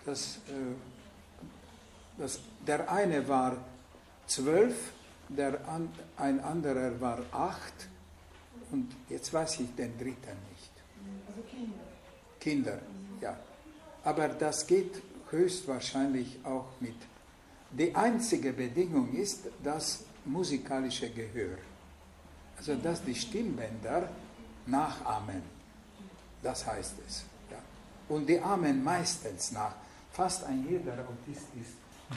der eine war 12, ein anderer war 8 und jetzt weiß ich den dritten nicht. Also Kinder. Kinder, ja. Aber das geht höchstwahrscheinlich auch mit. Die einzige Bedingung ist das musikalische Gehör. Also dass die Stimmbänder nachahmen. Das heißt es. Ja. Und die ahmen meistens nach. Fast ein jeder Autist ist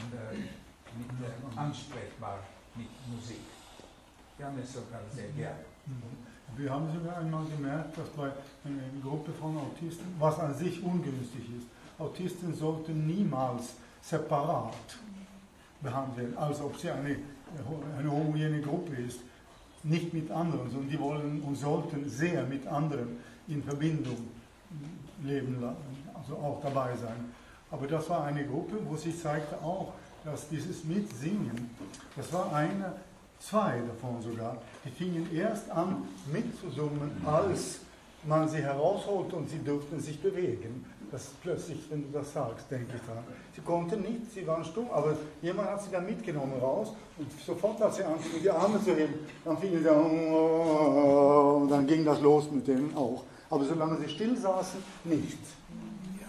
ansprechbar mit Musik. Wir haben es sogar sehr gern. Wir haben sogar einmal gemerkt, dass bei einer Gruppe von Autisten, was an sich ungünstig ist, Autisten sollten niemals separat behandeln, als ob sie eine homogene Gruppe ist, nicht mit anderen, sondern die wollen und sollten sehr mit anderen in Verbindung leben, also auch dabei sein. Aber das war eine Gruppe, wo sich zeigte auch, dass dieses Mitsingen, das war 2 davon sogar, die fingen erst an mitzusummen, als man sie herausholte und sie durften sich bewegen. Das plötzlich, wenn du das sagst, denke ich dran. Sie konnten nicht, sie waren stumm, aber jemand hat sie dann mitgenommen raus und sofort, als sie anfingen, die Arme zu heben, dann fingen sie und dann ging das los mit denen auch. Aber solange sie still saßen, nichts. Ja,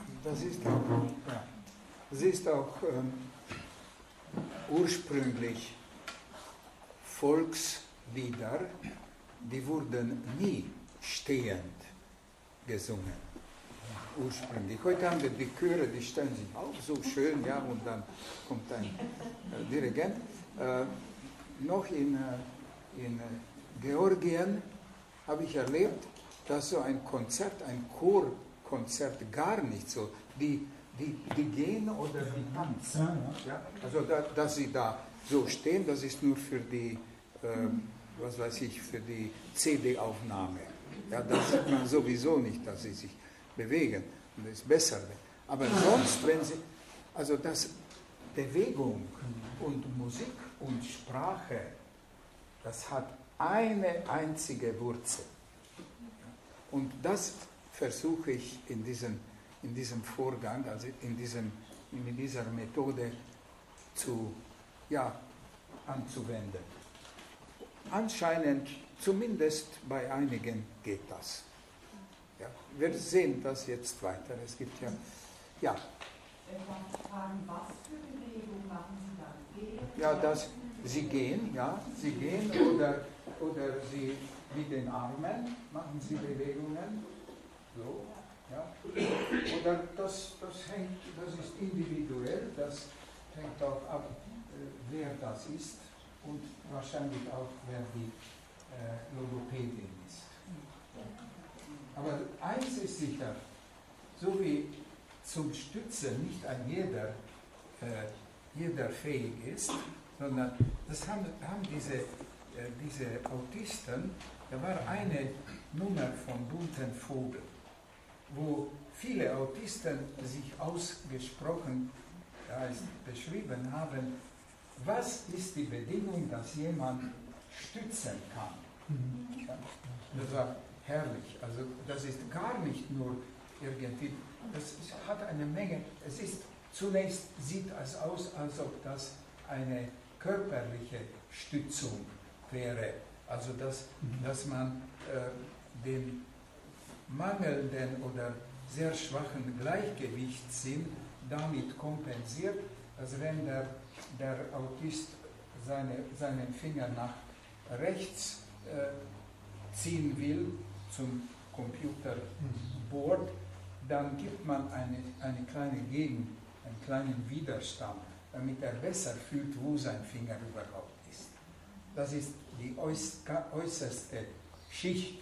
das ist auch ursprünglich Volkslieder, die wurden nie stehend gesungen. Ursprünglich. Heute haben wir die Chöre, die stellen sich auf, so schön, ja, und dann kommt ein Dirigent. Noch in Georgien habe ich erlebt, dass so ein Konzert, ein Chorkonzert gar nicht so, die gehen oder die tanzen. Ja? Also, dass sie da so stehen, das ist nur für die, für die CD-Aufnahme. Ja, da sieht man sowieso nicht, dass sie sich bewegen. Und das ist besser. Aber sonst, wenn sie, also das Bewegung und Musik und Sprache, das hat eine einzige Wurzel. Und das versuche ich in diesem Vorgang, also in dieser Methode anzuwenden. Anscheinend, zumindest bei einigen, geht das. Ja, wir sehen das jetzt weiter. Es gibt ja. Fragen, was für Bewegung machen Sie dann? Ja, Sie gehen oder Sie mit den Armen machen Sie Bewegungen. So, ja. Oder das ist individuell, das hängt auch ab, wer das ist und wahrscheinlich auch, wer die Logopädin ist. Aber eins ist sicher, so wie zum Stützen nicht ein jeder fähig ist, sondern das haben diese Autisten, da war eine Nummer von Bunten Vogel, wo viele Autisten sich ausgesprochen beschrieben haben, was ist die Bedingung, dass jemand stützen kann. Ja, das war herrlich. Also das ist gar nicht nur irgendwie, das hat eine Menge, es ist zunächst sieht es aus, als ob das eine körperliche Stützung wäre. Also dass man den mangelnden oder sehr schwachen Gleichgewichtssinn damit kompensiert, als wenn der Autist seinen Finger nach rechts ziehen will zum Computerboard, dann gibt man einen kleinen Widerstand, damit er besser fühlt, wo sein Finger überhaupt ist. Das ist die äußerste Schicht.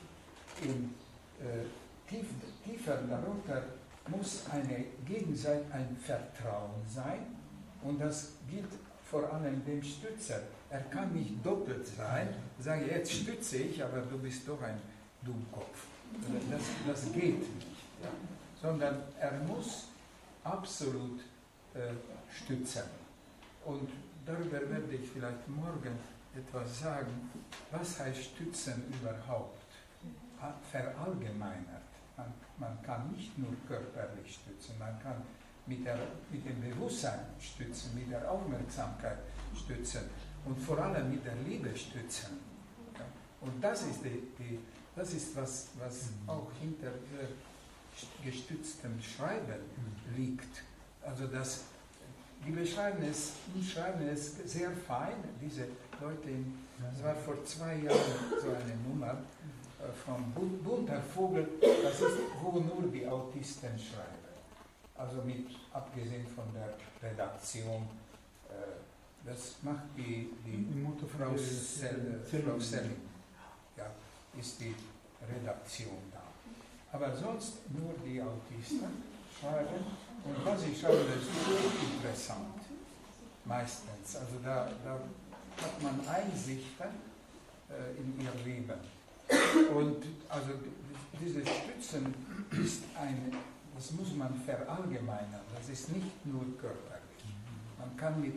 Tiefer darunter muss ein Vertrauen sein, und das gilt vor allem dem Stützer. Er kann nicht doppelt sein, sage jetzt stütze ich, aber du bist doch ein Dummkopf. Das geht nicht. Ja. Sondern er muss absolut stützen. Und darüber werde ich vielleicht morgen etwas sagen. Was heißt stützen überhaupt? Verallgemeinert. Man kann nicht nur körperlich stützen, man kann mit dem Bewusstsein stützen, mit der Aufmerksamkeit stützen und vor allem mit der Liebe stützen. Ja? Und das ist was auch hinter gestütztem Schreiben liegt. Also die beschreiben es sehr fein, diese Leute, es war vor 2 Jahren so eine Nummer von Bunter Vogel, das ist, wo nur die Autisten schreiben. Also abgesehen von der Redaktion, das macht die Frau Selling, ja, ist die Redaktion da. Aber sonst nur die Autisten schreiben, und was sie schreiben, das ist interessant, meistens. Also da hat man Einsichten in ihr Leben. Und also dieses Stützen ist das muss man verallgemeinern, das ist nicht nur körperlich. Man kann mit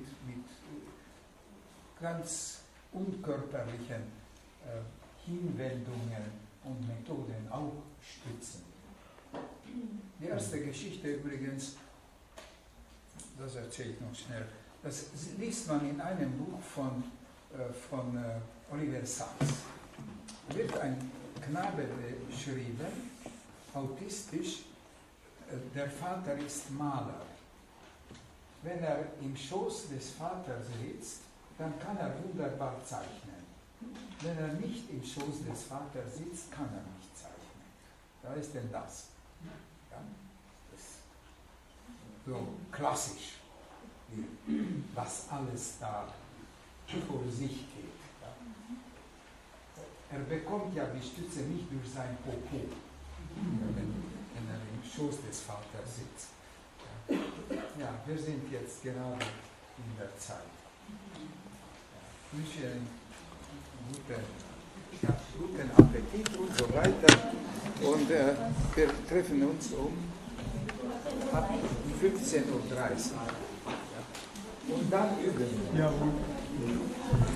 ganz unkörperlichen Hinwendungen und Methoden auch stützen. Die erste Geschichte übrigens, das erzähle ich noch schnell, das liest man in einem Buch von Oliver Sacks. Wird ein Knabe beschrieben, autistisch, der Vater ist Maler. Wenn er im Schoß des Vaters sitzt, dann kann er wunderbar zeichnen. Wenn er nicht im Schoß des Vaters sitzt, kann er nicht zeichnen. Da ist denn das. Ja? Das ist so klassisch, was alles da vor sich geht. Ja? Er bekommt ja die Stütze nicht durch sein Popo, wenn er im Schoß des Vaters sitzt. Ja, wir sind jetzt gerade in der Zeit. Ich wünsche einen guten Appetit und so weiter. Und wir treffen uns ab 15:30 Uhr. Und dann üben wir. Ja, Danke.